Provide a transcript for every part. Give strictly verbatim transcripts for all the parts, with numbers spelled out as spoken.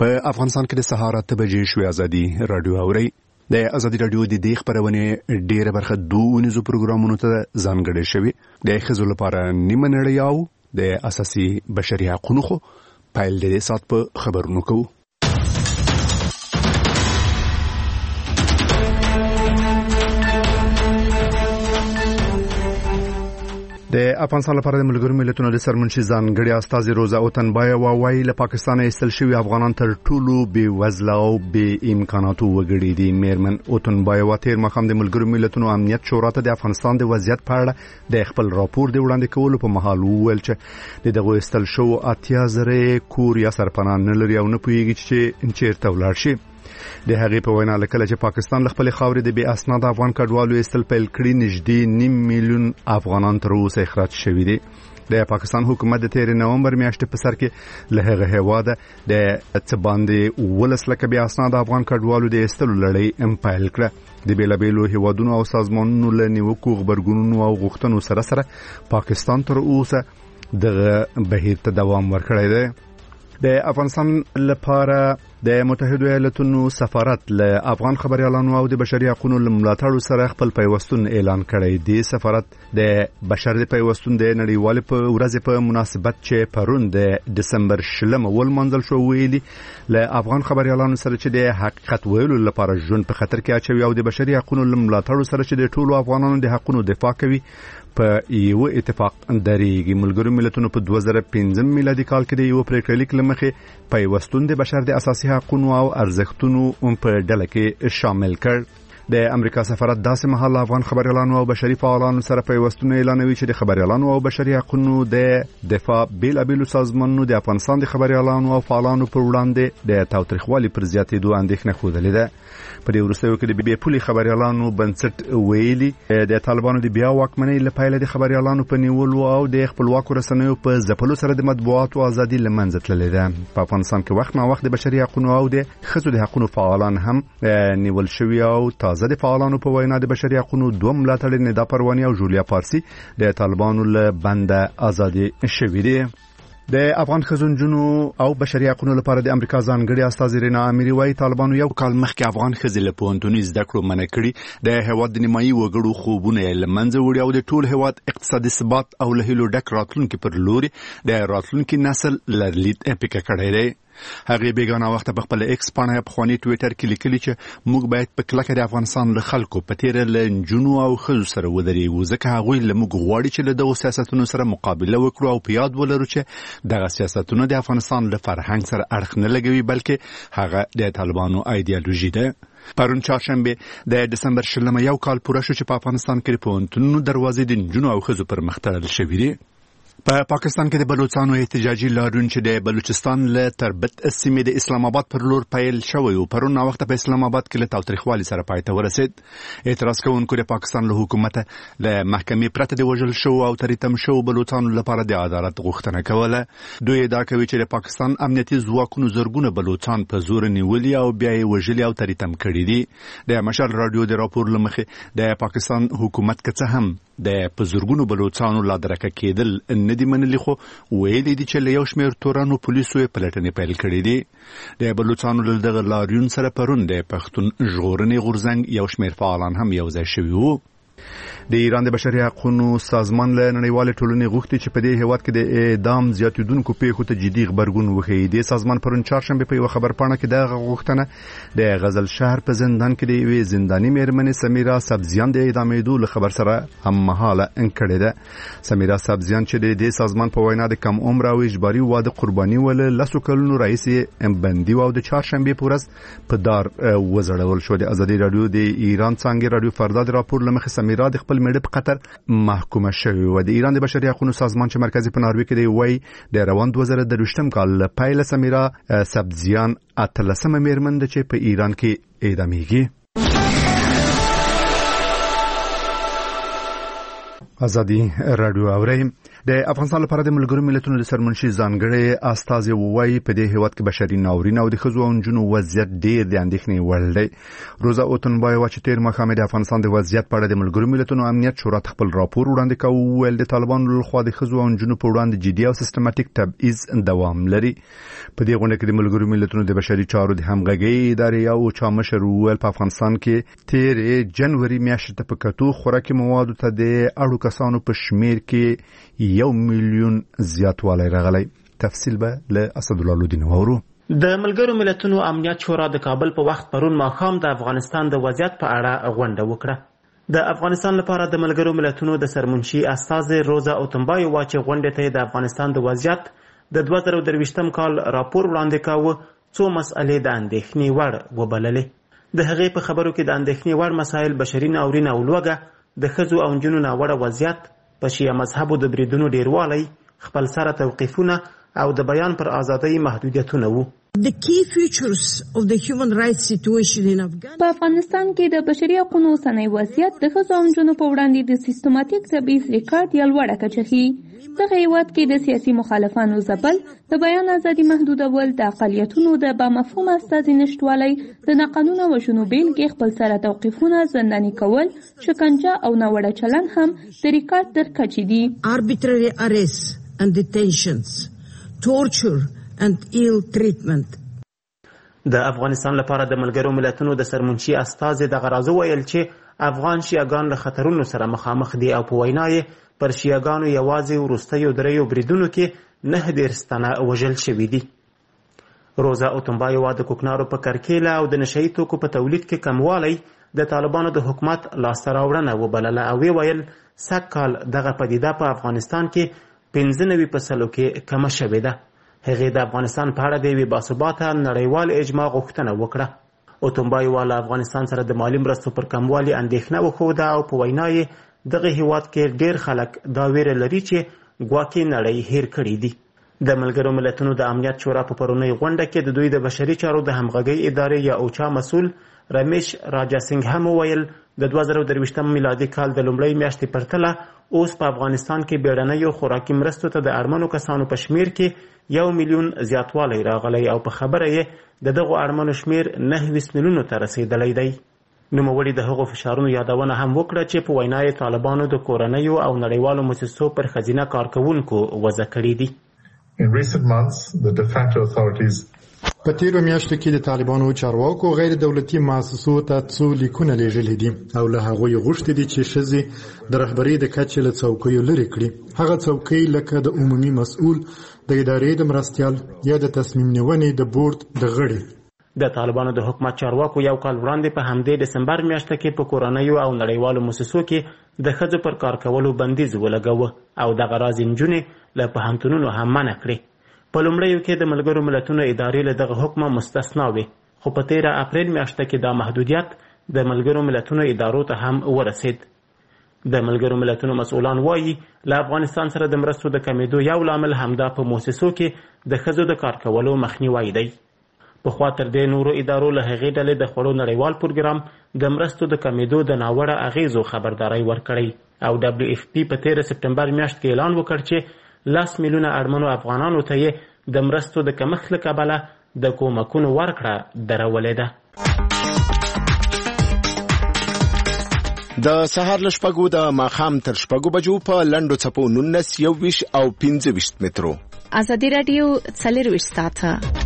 په افغانستان کې د سهار اته بجې شوې ازادي رادیو اوري. د ازادي رادیو د دې خبرونه ډیره برخه دوه نيزو پروګرامونو ته ځانګړې شوی. د ښځو لپاره نیمه نړۍ او د اساسي بشري حقوقو خو پایل د سات په خبرونو کوو. د افغانستان لپاره د ملګرو ملتونو د سرمنشي ځانګړي استاذ روزا اوتنبای وايي له پاکستان ایستل شوی افغانان تر ټولو بې وزله او بې امکاناتو وګړي دي. میرمن اوتنبای واتیر مخام د ملګرو ملتونو امنیت شورا ته د افغانستان د وضعیت په اړه د خپل راپور د وړاندې کولو په مهال وویل چې د دغه ایستل شو اتیا زره کور یا سرپناه نه لري او نه پوهیږي چې چیرته ولاړ شي. د هغې په وینا لکه چې پاکستان خپل خاورې د بې اسناد افغان کډوالو ایستل پیل کړي نږدې نیم میلیون افغانان تر اوسه اخراج شوي دي. د پاکستان حکومت د تیر نومبر میاشتې په سر کې له هغه هواده د څه باندې ولس لکه بې اسناد افغان کډوالو د ایستلو لړۍ ام پیل کړه. د بیلابیلو هیوادونو او سازمانونو له نیوکو خبرګونونو او غوښتنو سره سره پاکستان تر اوسه د بهیر ته دوام ورکړی دی. د افغانستان لپاره د متحده ایالاتونو سفارت له افغان خبريالانو او د بشري حقوقو ملاتړ سره خپل پیوستون اعلان کړی دی. سفارت د بشري پیوستون د نړیوال په ورځ په مناسبت چې پرون د دسمبر شلم ول منځل شو ویلي له افغان خبريالانو سره چې د حقیقت ویلو لپاره ژوند په خطر کې اچوي او د بشري حقوقو ملاتړ سره چې د ټولو افغانانو د حقوقو دفاع کوي په یو اتفاق درېږي. ملګرو ملتونو په دوه زره پنځم میلادي کال کې د یو پریکړه لیک لمخې پیوستون د بشر د اساسي حقوقو او ارزښتونو په ډله کې شامل کړ. د امریکا سفارت داسې مهال افغان خبريالانو او بشري فعالانو سره پیوستون اعلانوي چې د خبريالانو او بشري حقوقو د دفاع بیلابیلو سازمانونو د افغانستان د خبريالانو او فعالانو پر وړاندې د تاوتریخوالي پر زیاتېدو اندېښنه ښودلې ده. په دې وروستیو کې د بې پولي خبريالانو بنسټ ویلي د طالبانو د بیا واکمنۍ لپاره د خبريالانو په نیولو او د خپلواکو رسنیو په ځپلو سره د مطبوعاتو ازادي لمنځه تللې ده. په افغانستان کې وخت نا وخت د بشري حقوقو او د ښځو د حقوقو فعالان هم نیول شوي او تازه د فعالانو په وینا د بشري حقوقو دوه ملاتړي ندا پرواني او جولیا پارسي د طالبانو له بنده ازادي شوي دي. د افغان خزونجونو او بشري حقوقو لپاره د امریکا ځانګړي استاذ رینا اميري وايي طالبانو یو کال مخکې افغان خزې له پوهنتوني زده کړو منع کړي. د هیواد د نیمایي وګړو خوبونه یې له منځه وړي او د ټول هیواد اقتصادي ثبات او له هیلو ډک راتلونکي پر لوري د راتلونکي نسل لرلید اپیکه کړی دی. هغه بیگانه وخت په خپل ایکس باندې په خواني ټوئیټر کې لیکلي چې موږ باید په کلکه د افغانستان له خلکو په تیر لنجونو او خزو سره ودرېږو ځکه هغه له موږ غواړي چې له دغه سیاستونو سره مقابله وکړو او په یاد ولرو چې دغه سیاستونه د افغانستان له فرهنګ سره اړخ نه لګوي بلکې هغه د طالبانو ایدئولوژي ده. پرون چهارشنبه د دسمبر شلمه یو کال پوره شو چې په افغانستان کې په پوهنتونونو دروازې د نجونو او خزو پر مخ تړل شوې دي. په پاکستان کې د بلوچستانو احتجاجي لاریون چې د بلوچستان له تربت سیمې د اسلام آباد پر لور پیل شوی او پرون وخت په اسلام آباد کې له تاوتریخوالي سره پای ته ورسید. اعتراض کوونکو د پاکستان له حکومت له محکمې پرته د وژل شو او تریتم شو بلوچستان لپاره د عدالت غوښتنه کوله. دوی دا کوي چې د پاکستان امنیتي ځواکونو زرګونه بلوچستان په زور نیولي او بیا یې وژلي او تریتم کړي دي. د مشال رادیو د راپور لمخې د پاکستان حکومت کڅه هم د پزورګونو بلوچستانو لا درکه کېدل نه دی منلي خو ویلي دي چې له یو شمېر تورانو پولیسو یې پلټنې پیل کړې دي. د بلوچستانو له دغه لاریون سره پرون د پښتون ژغورنې غورځنګ یو شمېر فعالان هم یو ځای شوي وو. د ایران د بشري حقوقو سازمان له نړیوال ټولنې غوښتي چې په دې هیواد کې د اعدام زیاتیدونکو پیښو ته جدي خبرګون وښيي. د سازمان پرون چهارشنبه په یو خبرپاڼه کې د غوښتنه د غزل شهر په زندان کې د یوې زنداني میرمنې سمیرا سبزیان د اعدامېدو له خبر سره هم مهاله انکړې ده. سمیرا سبزیان چې د دې سازمان په وینا د کم عمر او اجباري واده قرباني ول لسو کلونو رئیس بندي او د چهارشنبه په ورځ په دار وزړول شو. د ازادي رادیو د ایران څنګه رادیو فردا د راپور لمخې سمیرا د خپل مړه په قطر محکومه شوی و. د ایران د بشري حقوقو سازمان چې مرکزی په ناروې کې دی وای د روان دوه زره درویشتم کال پایله سمیرا سبزیان اتلسمه میرمن ده چې په ایران کې اعدامیږي. ازادي رادیو اوري. د افغانستان لپاره د ملګرو ملتونو د سرمنشي ځانګړي استازي ووایي په دې هیواد کې بشري ناورین او د ښځو او نجونو وضعیت ډېر د اندېښنې وړ دی. روزا اوتنبایوا چې تیر مخامه د افغانستان د وضعیت په اړه د ملګرو ملتونو امنیت شورا خپل راپور وړاندې کاوه، ویل د طالبانو لخوا د ښځو او نجونو په وړاندې جدي او سیستماتیک تبعیض دوام لري. په دې غونډه کې د ملګرو ملتونو د بشري چارو د همغږي ادارې او چامشر ویل په افغانستان کې تیر جنوري میاشتې ته په کتو خوراکي موادو ته د اړو کسانو په شمیر کې یو میلیون زیاتوالی راغلی. تفصیل به له اسد الله لودین وورو. د ملګرو ملتونو امنیت شورا د کابل په وخت پرون ماښام د افغانستان د وضعیت په اړه غونډه وکړه. د افغانستان لپاره د ملګرو ملتونو د سرمنشي استازي روزا اوتنبایوا چې غونډې ته د افغانستان د وضعیت د دوه زره درویشتم کال راپور وړاندې کاوه، څو مسئلې د اندېښنې وړ وبللې. د هغې په خبرو کې د اندېښنې وړ مسایل بشري ناورین او لوږه، د ښځو او نجونو ناوړه وضعیت، په شیعه مذهبو د بریدونو ډیروالی، خپل سره توقیفونه او د بیان پر ازادۍ محدودیتونه وو. The key features of the human rights situation in Afghanistan. په افغانستان کې د بشري حقوقو اوسنی وضعیت د ښځو او نجونو په وړاندې د سیستماتیک تبعیض ریکارډ یا لوړه کچه ښيي. دغه هیواد کې د سیاسي مخالفانو ځپل، د بیان ازادي محدودول، د اقلیتونو د بامفهومه استازي نشتوالی، د ناقانونه وژنو بیلګې، خپل سره توقیفونه، زنداني کول، شکنجه او ناوړه چلن هم د ریکارډ تر کچې دي. Arbitrary arrests and detentions, torture and ill treatment. د افغانستان لپاره د ملګرو ملتونو د سرمنشي استازي دغه راز ویل چې افغان شیعاګان له خطرونو سره مخامخ دي او په وینا یې پر شیعاګانو یوازې وروستیو دریو بریدونو کې نه دېرش تنه وژل شوي دي. روزا اوتنبایوا د کوکنارو په کرکیله او د نشهیي توکو په تولید کې کموالی د طالبانو د حکومت لاسته راوړنه وبلله او ویل سږ کال دغه پدیده په افغانستان کې پنځه نوي په سلو کې کمه شوې ده. هغې د افغانستان په اړه د یوې باثباته نړیوال اجماع غوښتنه وکړه. اوتنبایوا له افغانستان سره د مالي مرستو پر کموالي اندېښنه وښوده او په وینا یې دغه هیواد کې ډېر خلک دا ویره لري چې ګواکې نړۍ هیر کړي دي. د ملګرو ملتونو د امنیت شورا په پرونۍ غونډه کې د دوی د بشري چارو د همغږۍ ادارې یا اوچا مسؤل رمیش راجا سنګ هم وویل د دوه زره درویشتم میلادي کال د لومړۍ میاشتې پرتله اوس په افغانستان کې بیړنیو خوراکي مرستو ته د اړمنو کسانو په شمیر کې یو میلیون زیاتوالی راغلی او په خبره یې د دغو اړمنو شمیر نهه ویشت میلیونو ته رسیدلی دی. نوموړي د هغو فشارونو یادونه هم وکړه چې په وینا یې طالبانو د کورنیو او نړیوالو مؤسسو پر ښځینه کارکوونکو وضع کړي دي. In recent months, the de facto authorities په تیرو میاشتو کې د طالبانو چارواکو غیر دولتي مؤسسو ته څو لیکونه لیږلي دي او له هغوی غوښتي دي چې ښځې د رهبرۍ د کچې له څوکیو لرې کړي. هغه څوکۍ لکه د عمومي مسؤل، د ادارې د مرستیال یا د تصمیم نیونې د بورډ د غړي. د طالبانو د حکومت چارواکو یو کال وړاندې په همدې ډسمبر میاشته کې په کورنیو او نړیوالو مؤسسو کې د ښځو پر کار کولو بندیز ولګاوه او دغه راز نجونې له پوهنتونونو هم منع کړې. په لومړیو کې د ملګرو ملتونو ادارې له دغه حکمه مستثنا وې، خو په تیره اپریل میاشته کې دا محدودیت د ملګرو ملتونو ادارو ته هم ورسید. د ملګرو ملتونو مسؤلان وایي له افغانستان سره د مرستو د کمیدو یو لامل همدا په مؤسسو کې د ښځو د کار کولو مخنیوی دی. پخوا تر دې نورو ادارو له هغې ډلې د خوړو نړیوال پروګرام د مرستو د کمیدو د ناوړه اغیزو خبرداری ورکړی او دبلیو اف پی په تیره سپټمبر میاشت کې اعلان وکړ چې لس میلیونه اړمنو افغانانو ته یې د مرستو د کمښت له کبله د کومکونو ورکړه درولې ده. د سهار له شپږو د ماښام تر شپږو بجو په لنډو څپو نولس، یوویشت او پنځه ویشت مترو. ازادي راډیو څلرویشت ساعته.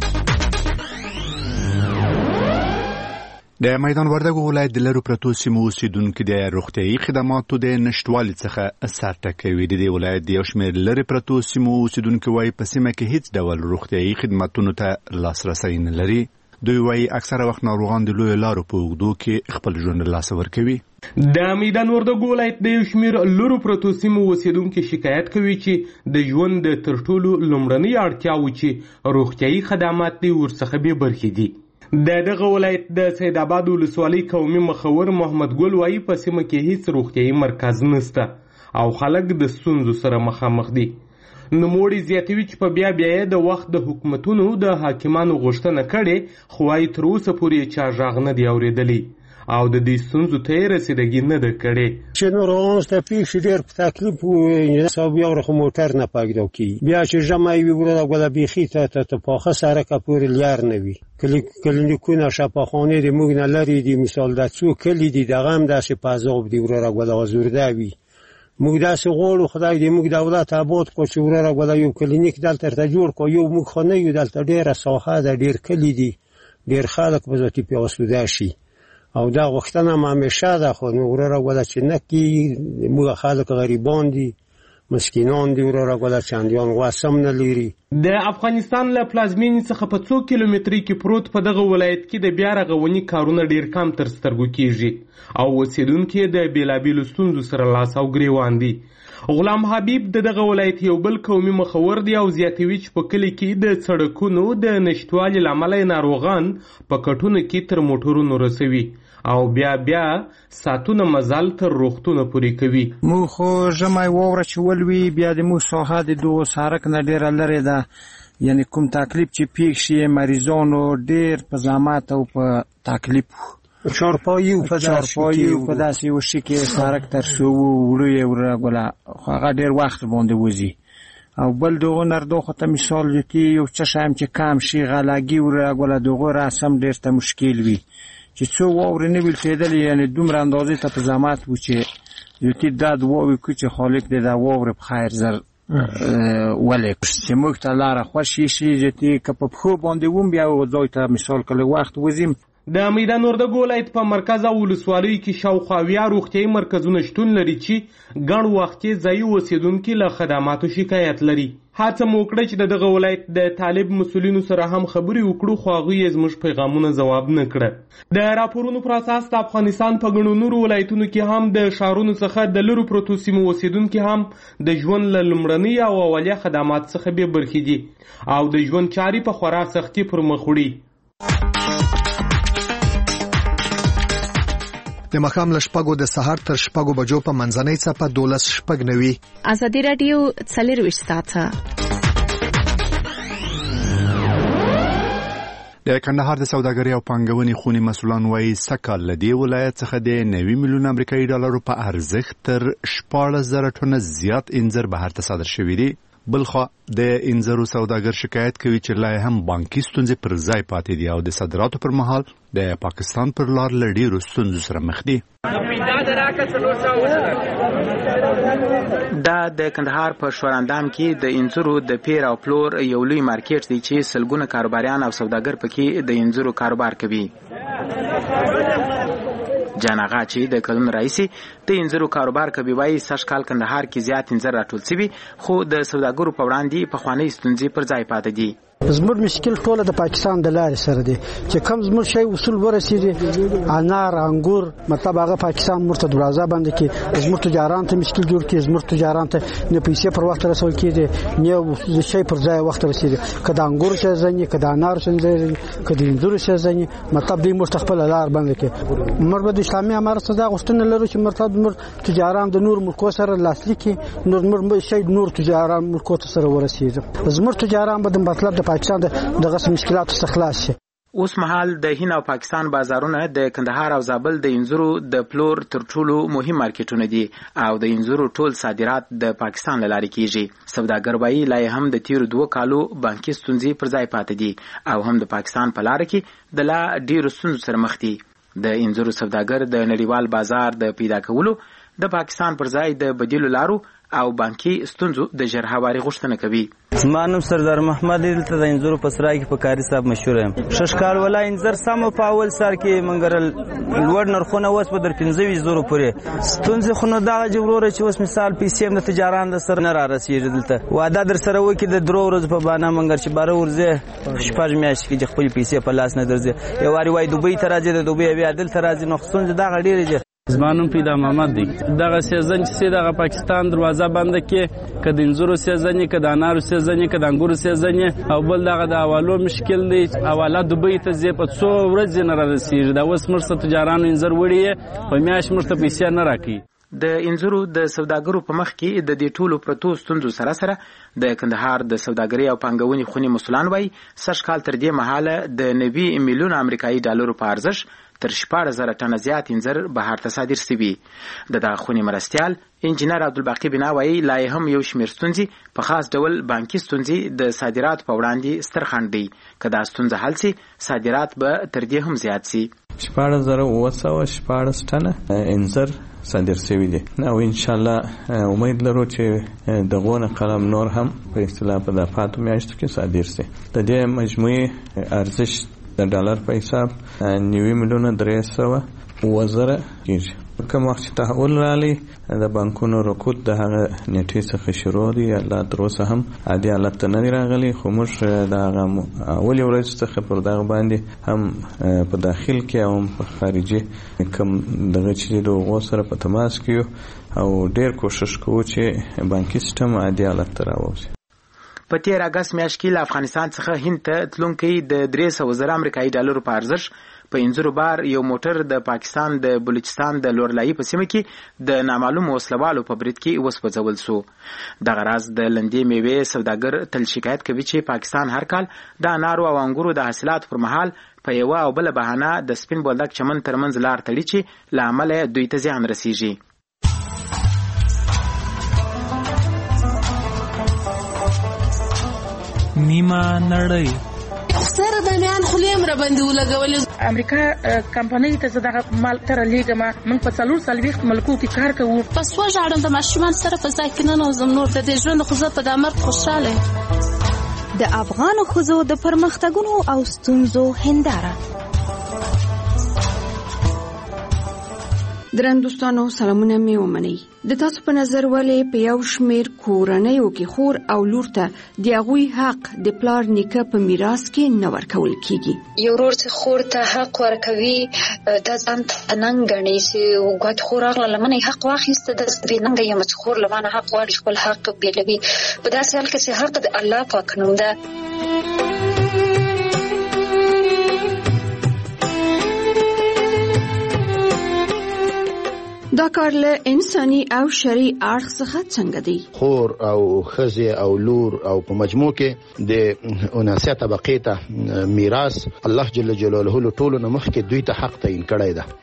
د میدان وردګو ولایت د لرو پرتو سیمو اوسیدونکو د روغتیايي خدماتو د نشټوالي څخه سرټکوي. د ولایت د یو شمېر لرې پرتو سیمو اوسیدونکو وایي په سیمه کې هیڅ ډول روغتیايي خدماتونو ته لاسرسی نه لري. دوی وایي اکثره وخت ناروغان د لویو لارو په اوږدو کې خپل ژوند له لاسه ورکوي. د میدان وردګو ولایت د یو شمېر لرو پرتو سیمو اوسیدونکو شکایت کوي چې د ژوند د تر ټولو لومړنۍ اړتیاوو چې روغتیايي خدمات دي ورڅخه بې برخې دي. د دغه ولایت د سید آباد ولسوالۍ قومي مخور محمد ګل وایي په سیمه کې هیڅ روغتیايي مرکز نشته او خلک د ستونزو سره مخامخ دي. نوموړي زیاتوي چې په بیا بیا د وخت د حکومتونو د حاکمانو غوښتنه کړې خو وايي تر اوسه پورې چا غږ نه دی اورېدلی او د دې ستونزو ته یې رسیدګي نه ده کړې چې ناروغانو ته پیښې ډېر په تکلیف حساب یو رقم موټر نه پیدا کېږي بیا چې ژمی وي وروره ګوله بیخي ته ته پاخه سړکه پورې لار نه وي کلینیکونه شفاخانې د موږ نه لرې دي مثال د څو کلي دي دغه هم داسې په عذاب دي وروره ګوله ازورده وي موږ داسې غواړو خدای دې موږ دولت آباد کړو چې وروره ګوله یو کلینیک دلته ورته جوړ کړو یو موږ خو نه یو دلته ډېره ساحه ده ډېر کلي دي ډېر خلک به ذاتي پې آسوده شي او دا غوښتنه هم همیشه ده خو نو وروره ګوله چې نه کېږي موږ خلک غریبان دي مسکینان دي وروره ګوله چندیان غوس هم نه لري د افغانستان له پلازمینې څخه په څو کیلومترۍ کې پروت په دغه ولایت کې د بیا رغونې کارونه ډېر کم تر سترګو کېږي او اوسېدونکي د بېلابېلو ستونزو سره لاس او ګرېوان دي غلام حبیب د دغه ولایت یو بل قومي مخور دی او زیاتوي چې په کلي کې د سړکونو د نشتوالي له امله ناروغان په کټونو کې تر موټرونو رسوي او بیا بیا ساتونه مزل تر روغتونه پورې کوي مو خو ژمی واوره چې ولوي بیا د مو ساحه د دغو سړک نه ډېره لرې ده یعنې کوم تکلیف چې پیښ شي مریضانو ډېر په زحمت او په تکلیف چارپایي و په چارپایي و په داسې یو شي کې سړک تر شو وړو یې وروره ګوله خو هغه ډېر وخت باندې وځي او بل دغو نردو خو ته مثال جتي یو څه شی هم چې کم شي غلګي وروره ګوله دغو رسم ډېر ته مشکل وي چې څو واورې نه وي لټېدلې یعنې دومره اندازې ته په زحمت و چې جتي دا دعاوې کړو چې خالق دې دا واورې په خیر زر ولې چې موږ ته لاره خوښ شي جتي که په پښو باندې وم بیا ځای ته مثال کله وخت وځیم د میدان وردګو ولایت په مرکز او ولسوالیو کې شاوخوا اویا روغتیایي مرکزونه شتون لري چې ګڼ وخت کې ځایي اوسېدونکي له خدماتو شکایت لري هڅه مو وکړه چې د دغه ولایت د طالب مسؤلینو سره هم خبرې وکړو خو هغوی یې زموږ پیغامونه ځواب نه کړه د راپورونو پر اساس د افغانستان په ګڼو نورو ولایتونو کې هم د ښارونو څخه د لرو پرتو سیمو اوسېدونکي هم د ژوند له لومړني او اولیه خدمات څخه بې برخې دي او د ژوند چارې په خورا سختي پر مخ وړي د ماښام له شپږو د سهار تر شپږو بجو په منځنۍ څپه دولس شپږ نوي ازادي راډیو څلرویشت ساعته د کندهار د سوداګرۍ او پانګونې خونې مسؤلان وایي سږ له دې ولایت څخه د نوي میلیون امریکایي ډالرو په ارزښت تر شپاړس زره ټنه زیات انځر بهر ته صادر شوي دي بلخوا د انځرو سوداګر شکایت کوي چې لا هم بانکي ستونزې پر ځای پاتې دي او د صادراتو پر مهال د پاکستان پر لار له ډېرو ستونزو سره مخ دي دا د کندهار په شوراندام کې د انځرو د پیر او پلور یو لوی مارکیټ دی چې سلګونه کاروباریان او سوداګر پکې د انځرو کاروبار کوي جاناغا چې د کلون رئیسي د انځرو کاروبار کوي وایي سږ کال کندهار کې زیات انځر راټول شوي خو د سوداګرو په وړاندې پخوانۍ ستونزې پر ځای پاتې دي زموږ مشکل ټوله د پاکستان د لارې سره دی چې کم زموږ شی اصول ورسېږي انار انګور مطلب هغه پاکستان مرته دروازه باندې کې زموږ تجاران ته مشکل جوړ کړي زموږ تجاران ته نه پیسې پر وخت رسول کېږي نه شی پر ځای وخت رسېږي کله انګور شي ځنی کله انار شي ځنی کله انځور شي ځنی مطلب دې مستقبل لار باندې کې مربه د اسلامي امارت صدا غوښتنه لرو چې مرتد مر تجاران د نور ملکو سره لاسلیک نور مر شی نور تجاران ملکو سره ورسېږي زموږ تجاران به مطلب د پاکستان دغه مشکلات څخه خلاص شي اوس مهال د هند او پاکستان بازارونه د کندهار او زابل د انځرو د پلور تر ټولو مهم مارکیټونه دي او د انځرو ټول صادرات د پاکستان له لارې کیږي سوداګر وایي لا هم د تیر دوه کالو بانکي ستونزې پر ځای پاتې دي او هم د پاکستان په لار کې د لا ډیرو ستونزو سره مخ دي د انځرو سوداګر د نړیوال بازار د پیدا کولو د پاکستان پر ځای د بدیلو لارو او بانکي ستونزو د ژر هواري غوښتنه کوي زما نوم سردار محمد دلته د انځرو په سرای کې په کاري صاحب مشهور یم شش کال ولا انځر سم په اول سر کې منګر لوړ نرخونه وس په در پنځه ویشت زره پورې ستونزې خو نو دغه جوړوره چې اوس مثال پیسې هم د تجاران د سر نه را رسېږي دلته واده در سره وکړي د درو ورځو په بانه منګر چې باره ورځي شپږ میاشتې کې خپل پیسې په لاس نه درځي یو واری وای دوبۍ ته راځي د دوبۍ بیا دلته راځي نو ستونزې دغه ډېرې دي زمانم پیدا محمد دی دغه سیزن چې دغه پاکستان دروازه بنده کې کله انځورو سیزن کې د انارو سیزن کې د انګورو سیزن او بل دغه د حوالو مشکل دی حواله دوبۍ ته زی په څو ورځې نه رسیږي دا اوس مرسته تجارانو انځر وړي په میاش مرسته پیسې نه راکړي د انځورو د سوداګرو په مخ کې د دې ټولو پرتو ستونزو سره سره د کندهار د سوداګرۍ او پانګونې خونې مسؤلان وایي سږ کال تر دې مهاله د نوي میلیون امریکایي ډالرو په ارزښت تر شپاړس زره ټنه زیات انځر بهر ته صادر شوي. د دغه خونې مرستیال انجینر عبدالباقي بنا وایي لا یې هم یو شمېر ستونزې په خاص ډول بانکي ستونزې د صادراتو په وړاندې ستر خنډ دی. که دا ستونزه حل سي صادرات به تر دې هم زیات سي. شپاړس زره اوه سوه شپاړس ټنه انځر صادر شوي دي او انشاءالله امید لرو چې دغونه قلم نور هم په اصطلاح په د پاتو میاشتو کې صادر شي. د دې مجموعي ارزښت د ډالر په حساب نوي میلیونه درې سوه اووه زره کېږي. کوم وخت چې تحول راغلی د بانکونو رکود د هغه نیټې څخه شروع دی لا تر اوسه هم عادي حالت ته نه دی راغلی، خو موږ د هغه اولې ورځې څخه پر دغه باندې هم په داخل کې او هم په خارجي کوم دغه چې د هغو سره په تماس کې یو او ډېر کوشش کوو چې بانکي سیستم عادي حالت ته راووځي. په تیر اګست میاشت کې له افغانستان څخه هند ته تلونکي د درې سوه زره امریکایي ډالرو په ارزښت په انځرو بار یو موټر د پاکستان د بلوچستان د لورلایي په سیمه کې د نامعلومو وسلوالو په برید کې وسوځول سو. دغه راز د لندې میوې سوداګر تل شکایت کوي چې پاکستان هر کال د انارو او انګورو د حاصلاتو پر مهال په یوه او بله بهانه د سپین بولدک چمن ترمنځ لار تړي چې له امله دوی ته زیان رسیږي. نیمه نړۍ سره د میان خلیم را باندې ولګولې. امریکا کمپنۍ ته زه دغه مال تر لیږم. موږ په څلور څلوېښت ملکو کې کار کوو. پس وژاړم د ماشومان سره په ځای کې ننوځم. نور د دې ژوند خو زه په دا مرګ خوشحاله یم. د افغانو ښځو د پرمختګونو او ستونزو هنداره. درن دوستانو سلامونه می ومنئ. د تاسو په نظر ولې په یو شمیر کورنیو کې خور او لور ته د هغوی حق د پلار نیکه په میراث کې نه ورکول کیږي؟ یو ورور چې خور ته حق ورکوي دا ځان ته ننګ ګڼي چې ګوت خور راغله لمنه حق واخیسته د دې ننګ یم چې خور لمنه حق غواړي خپل حق بیلوي. په داسې حال کې چې حق د الله پاک نوم ده. دا کار له انساني او شرعي اړخ څخه څنګه دی؟ خور او ښځې او لور او په مجموع کې د اناسه طبقې ته میراث الله جل جلاله له ټولو نه مخکې دوی ته حق تعین کړی ده.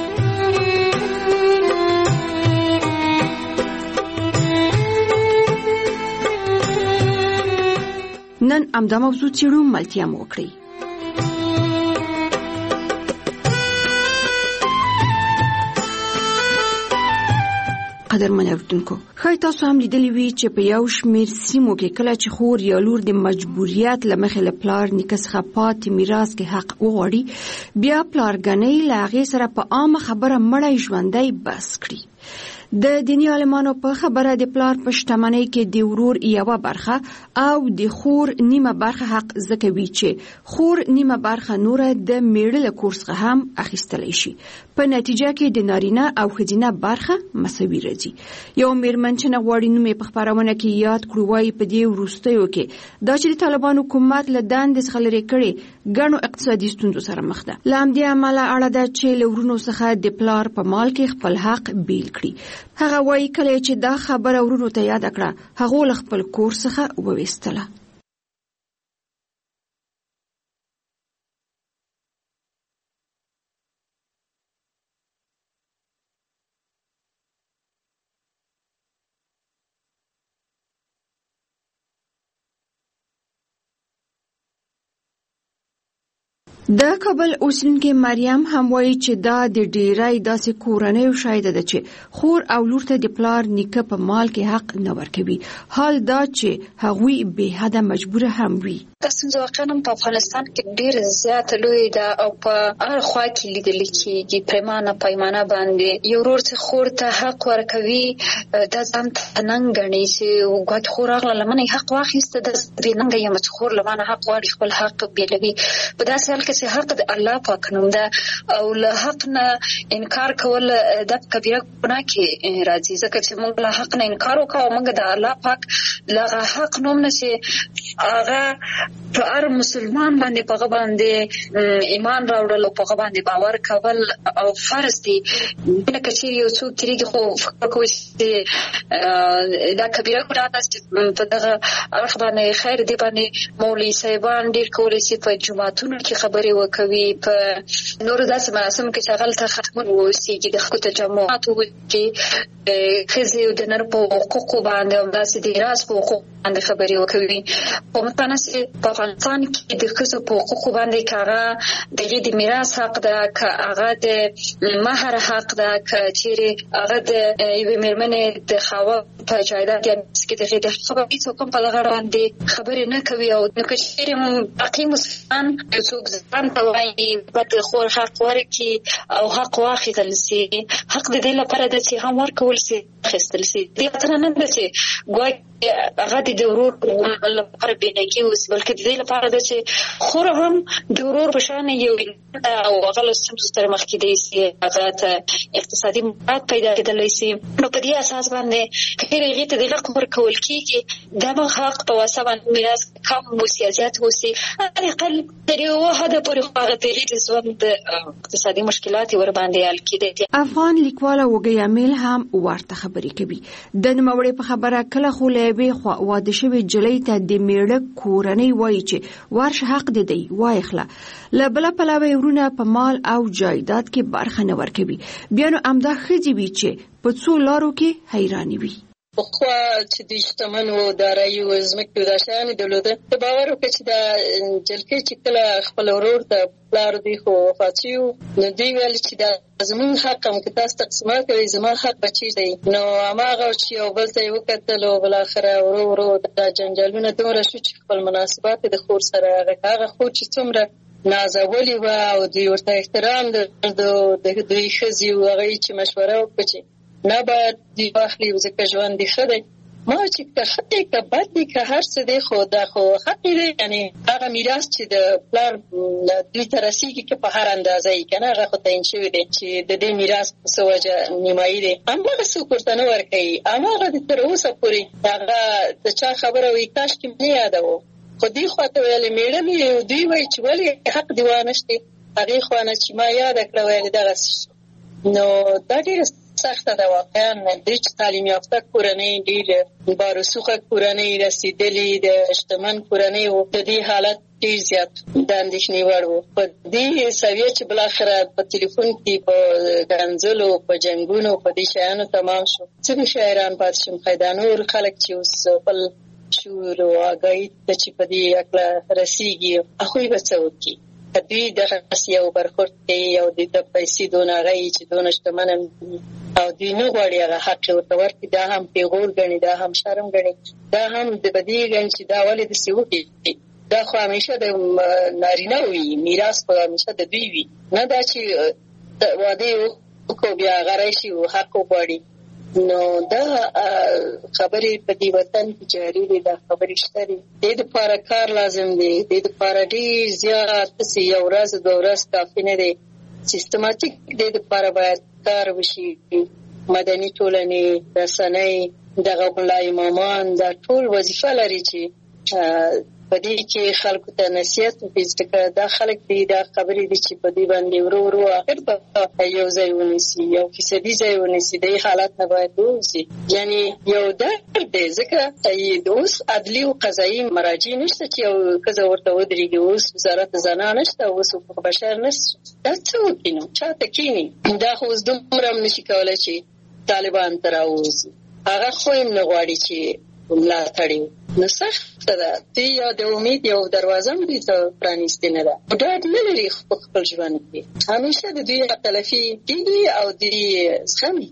نن همدا موضوع څېړو، ملتیا مو وکړئ. قدرمن اورېدونکو، ښایي تاسو هم لیدلي وي چې په یو شمېر سیمو کې کله چې خور یا لور د مجبوریت له مخې له پلار نیکه څخه پاتې میراث کې حق وغواړي، بیا پلارګنۍ له هغې سره په عامه خبره مړی ژوندی بس کړي. د دیني عالمانو په خبره د پلار په شتمنۍ کې د ورور یوه برخه او د خور نیمه برخه حق ځکه وي چې خور نیمه برخه نوره د میړه له کور څخه هم اخیستلی شي. په نتیجه کې د نارینه او ښځینه برخه مساوي راځي. یو میرمن چې نه غواړي نوم یې په خپرونه کې یاد کړو وایي په دې وروستیو کې دا چې د طالبانو حکومت له دندې څخه لرې کړې ګڼو اقتصادي ستونزو سره مخ ده. له همدې امله اړه ده چې له ورونو څخه د پلار په مال کې خپل حق بیل کړي. هغه وایي کله چې دا خبره ورونو ته یاد کړه هغه له خپل کور څخه وویستله. د کابل اوسیدونکې مریم هم وایي چې دا د ډیری داسې کورنیو شاهده ده چې خور او لور ته د پلار نیکه په مال کې حق نه ورکوي، حال دا چې هغوی بې حده مجبوره هم وي. دا ستونزه واقعا په افغانستان کې ډېره زیاته لویه ده او په هر خوا کې لیدل کېږي. پریمانه پیمانه باندې یو ورور چې خور ته حق ورکوي دا ځان ته ننګ ګڼي چې ګوت خور راغله لمنه حق واخیسته د دې ننګ یم چې خور لمنه حق غواړي خپل حق بیلوي. په داسې حال کې چې حق د الله پاک نوم ده او له حق نه انکار کول د کبیره ګناه کې راځي. ځکه چې موږ له حق نه انکار وکړو موږ د الله پاک له حق نوم نه چې هغه په هر مسلمان باندې په باندې ایمان راوړل او په باندې باور کول او فرض دي. لکه چې یو څوک تریږي خو فکر کوي چې دا کبیره ګناه ده چې په دغه اړخ باندې خیر دی باندې مولوي صاحبان ډېر کولی شي په جماعتونو کې خبرې وکوي، په نورو داسې مراسم کې چې هغلته ختمونه واوسېږي د خلکو تجمعات وکړي، ښځې د نر په حقوقو باندې او داسې د راز په حقوقو باندې خبرې وکوي. په مثلا په افغانستان کې د ښځو په حقوقو باندې که هغه دغې د میراث حق ده، که هغه د مهر حق ده، که چیرې هغه د یوې مېرمنې د خاوند په جایداد یا مس کې دغې د خبرې هېڅوک هم په دغه باندې خبرې نه کوي. او نو که چیرې باقي مسلمان یو څوک ځان ته وایي باید د خور حق ورکړي او حق واخیستل سي، حق د دې لپاره ده چې هم ورکول سي اخیستل سي. دې خاطر نه ده چې ګواکې هغه د ورور لپاره بېنګي اوسي، بلکې د دې لپاره ده چې خور هم د ورور په شان یو او هغه له ستونزو سره مخ کېدی سي، هغه ته اقتصادي مفاد پیدا کېدلی سي. نو په دې اساس باندې که چېرې هغې ته د حق ورکول کېږي، دغه حق په واسطه باندې میراث کم اوسي یا زیات اوسي، حداقل تر یوه حده پورې خو هغه د هغې د ژوند اقتصادي مشکلات یې ورباندې حل کېدی. افغان لیکواله وږی امیل هم ورته خبرې کوي. د نوموړې په خبره کله خو له یوې خوا واده شوې نجلۍ ته د میړه کورنۍ وایي چې ورشه حق دې دی وایخله، له بله پلوه یې ورونه په مال او جایداد کې برخه نه ورکوي. بیا نو همدا ښځې وي چې په څو لارو کې حیرانې وي. پخوا چې د شتمن و دارایي و ځمکې و دا شیانې درلوده، ته باور وکړه چې دا جلکۍ چې کله خپل ورور ته پلار دوی خو وفات شوي وو، نو دوی ویل چې دا زمونږ حق هم که تاسو تقسیمات کوئ زما حق به چېرته دی. نو هماغه چې یو بل ته یې وکتل او بالاخره ورو ورو دا جنجالونه دومره شو چې خپل مناسبات د خور سره هغه خور چې څومره نازولې وه او دوی ورته احترام درلود، د دوی ښځې و هغه چې مشوره وکړه چې نه باید دوی واخلي ځکه ژوند دې ښه دی. ما چې که ښه دی که بد دی که هر څه دی خو دا خو حق دی، یعنې هغه میراث چې د پلار دوی ته رسېږي که په هر اندازه یې که نه هغه خو تعین شوی دی چې د دې میراث په څه وجه نیمایي دی، هماغه څوک ورته نه ورکوي. هماغه د تر اوسه پورې هغه د چا خبره وایي کاشکې مې نه یادوو، خو دوی خواته ویلې مېړه مې دوی وایي چې ولې حق دې وانهشتې، هغې خوا نه چې ما یاده کړه ویلې دغسې. نو دا ډېره سخته ده واقعا. دوی چې تعلیم یافته کورنۍ ډېر بارسوخه کورنۍ رسېدلې د شتمن کورنۍ و، د دې حالت ډېر زیات د اندېښنې وړ و. په دې سویه چې بالاخره په تلیفون کې په ګنځلو په جنګونو په دې شیانو تمام شو، څه به شاعران پاتې شم. دا نور خلک چې اوس خپل شعور او آګاهي ته چې په دې هکله رسېږي هغوی به څه وکړي؟ که دوی دغسې یو برخورد کوي او دوی ته پیسې دونه هغه چې دونه شتمن او دوی نه غواړي هغه حق یې ورته ورکړي، دا هم پیغور ګڼي، دا هم شرم ګڼي، دا هم د بدې ګڼي چې دا ولې داسې وکړي. دا خو همیشه د نارینه وي، میراث خو همیشه د دوی وي، نه دا چې واده یې وکړو بیا هغه راشي او حق وغواړي. نو دا خبرې په دې وطن کې جاري دي، دا خبرې شته دي. دې دپاره کار لازم دی، دې دپاره ډېر زیات هسې یو ورځ دوه ورځ کافي نه دی، سیستماتیک دې دپاره باید کار وشي. مدني ټولنې، رسنۍ، دغه ملا امامان دا ټول وظیفه لري چې په دې کې خلکو ته نصیحت وکړي، ځکه دا خلک دي دا خبرې دي چې په دې باندې ورو ورو آخر به یو ځای ونیسي، یو فیصدي ځای ونیسي. دې حالت نه باید ووځي. یعنې یو درد دی، ځکه اوس عدلي او قضایي مراجع نشته چې یو ښځه ورته ودرېږي. اوس وزارت زنان نشته، اوس حقوق بشر نشته. دا څه وکړي نو؟ چاته کښېني؟ دا خو اوس دومره هم نشي کولی چې طالبان ته راووځي. هغه خو هم نه غواړي چې ملاتړ یې. نو سخته ده. دوی یا د امید یو دروازه هم دوی ته پرانیستې نه ده، ډاډ نه لري خپل ژوند کې. همیشه د دوی تلفي کېږي او دوی زغمي.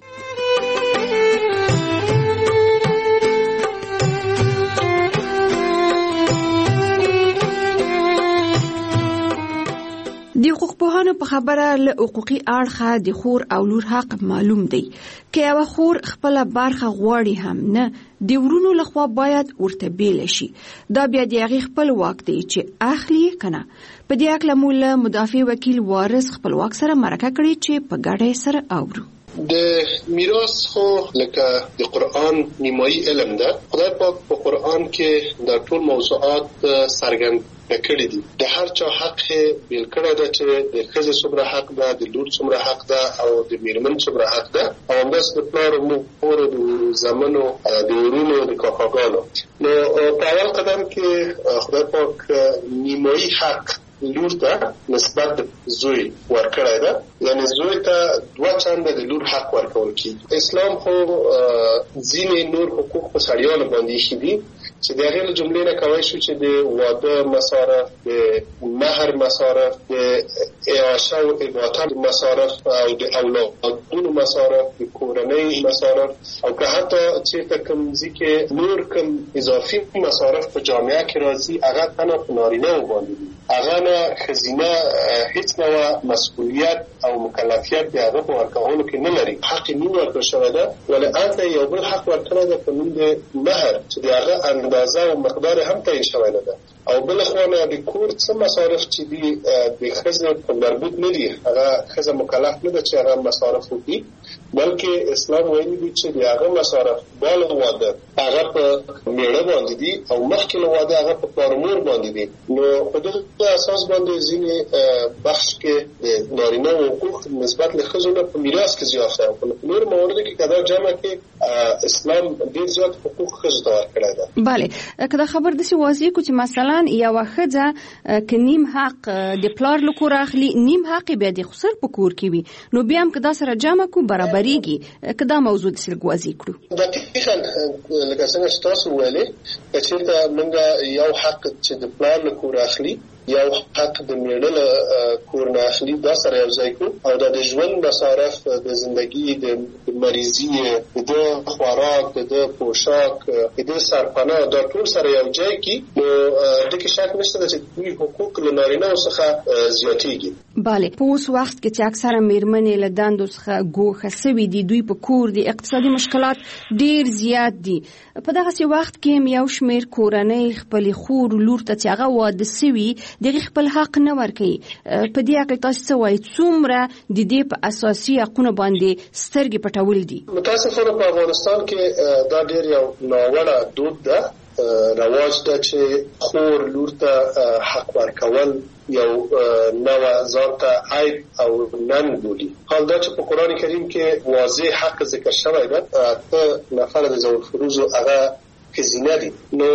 د حقوقپوهانو په خبره له حقوقي اړخه د خور او لور حق معلوم دی. که یوه خور خپله برخه غواړي هم نه، د ورونو لخوا باید ورته بیله شي. دا بیا د هغې خپل واک دی چې اخلي یې که نه. په دې هکله مو له مدافع وکیل وارث خپلواک سره مرکه کړې چې په ګډه یې سره اورو. د میراث خو لکه د قرآن نیمایي علم ده. خدای پاک په قرآن کې د ټول موضوعات څرګند کړی دي. د هر چا حق بیل کړی ده چې د ښځې څومره حق ده، د لور څومره حق ده او د میرمن څومره حق ده، او همداسې د پلار او مور، د زامنو، د ورونو، د کاکاګانو. نو په اول قدم کې خدای پاک نیمایي حق لور ته نسبت زوی ورکړی ده، یعنی زوی ته دوه چنده د لور حق ورکول کیږي. اسلام خو ځینې نور حقوق په سړیانو باندې ایښي دي چې د هغې له جملې نه کولی شو چې د واده مصارف، د مهر مصارف، د اعاشه او اعاطه مصارف او د اولادونو مصارف، د کورنۍ مصارف، او که حتی چېرته کوم ځای کې نور کوم اضافي مصارف په جامعه کې راځي، هغه تنها په نارینه‌و باندې دي. هغه نه ښځینه هېڅ ډول مسؤلیت او مکلفیت د هغه په ورکولو کې نه لري. حق یې نیم ورکړل شوی ده، ولې هلته یو بل حق ورکړی ده په نوم د مهر، چې د هغه اندازه او مقدار هم تعیین شوی نه ده. او بل خو نه د کور څه مصارف چې دي د ښځې په مربوط نه دي، هغه ښځه مکلف نه ده چې هغه مصارف وکړي، بلکې اسلام ویلي دي چې د هغه مصارف بعد واده هغه په میړه باندې دي او مخکې له واده هغه په پلار مور باندې دي. نو په دغه اساس باندې ځینې بخش کې د نارینه حقوق نسبت له ښځو نه په میراث کې زیات دی، په نور مواردو کې که دا جمع کې اسلام ډېر زیات حقوق ښځو ته ورکړی ده. بله، که دا خبر داسې واضح کړو چې مثلا یوه ښځه که نیم حق د پلار له کوره اخلي، نیم حق بیا د خسر په کور کې وي، نو بیا هم که دا سره جمع کړو برابریږي. که دا موضوع داسې لږ واضح کړو. دقیقاً لکه څنګه چې تاسو وویلې، که چېرته موږ یو حق چې د پلار له کوره اخلي، یو حق د میړه له کور نه اخلي، دا سره یو ځای کړو، او دا د ژوند مصارف، د زندگی، د مریضي، د خوراک، د پوشاک، د سرپناه، دا ټول سره یو ځای کې، نو دغه شک نشته چې دوی حقوق له نارینه‌و څخه زیاتېږي. بله، په اوس وخت کې چې اکثره میرمنې له دندو څخه ګوښه سوي دي، دوی په کور دي، اقتصادي مشکلات ډېر زیات دي. په دغسې وخت کې هم یو شمېر کورنۍ خپلې خور لور ته چې هغه واده سوي دغه خپل حق نه ورکوي. په دې اړه تاسو څه وایي؟ څومره د دې په اساسي حقونو باندې سترګې پټول دي؟ متاسفانه په افغانستان کې دا ډېر یو ناوړه دود ده، رواج ده چې خور لور ته حق ورکول یو نوع ځان ته عیب او ننګ بولي. حال دا چې په قرآن کریم کې واضح حق ذکر شوی ده، ته نفر د ذوی الفروض هغه ښځینه دي. نو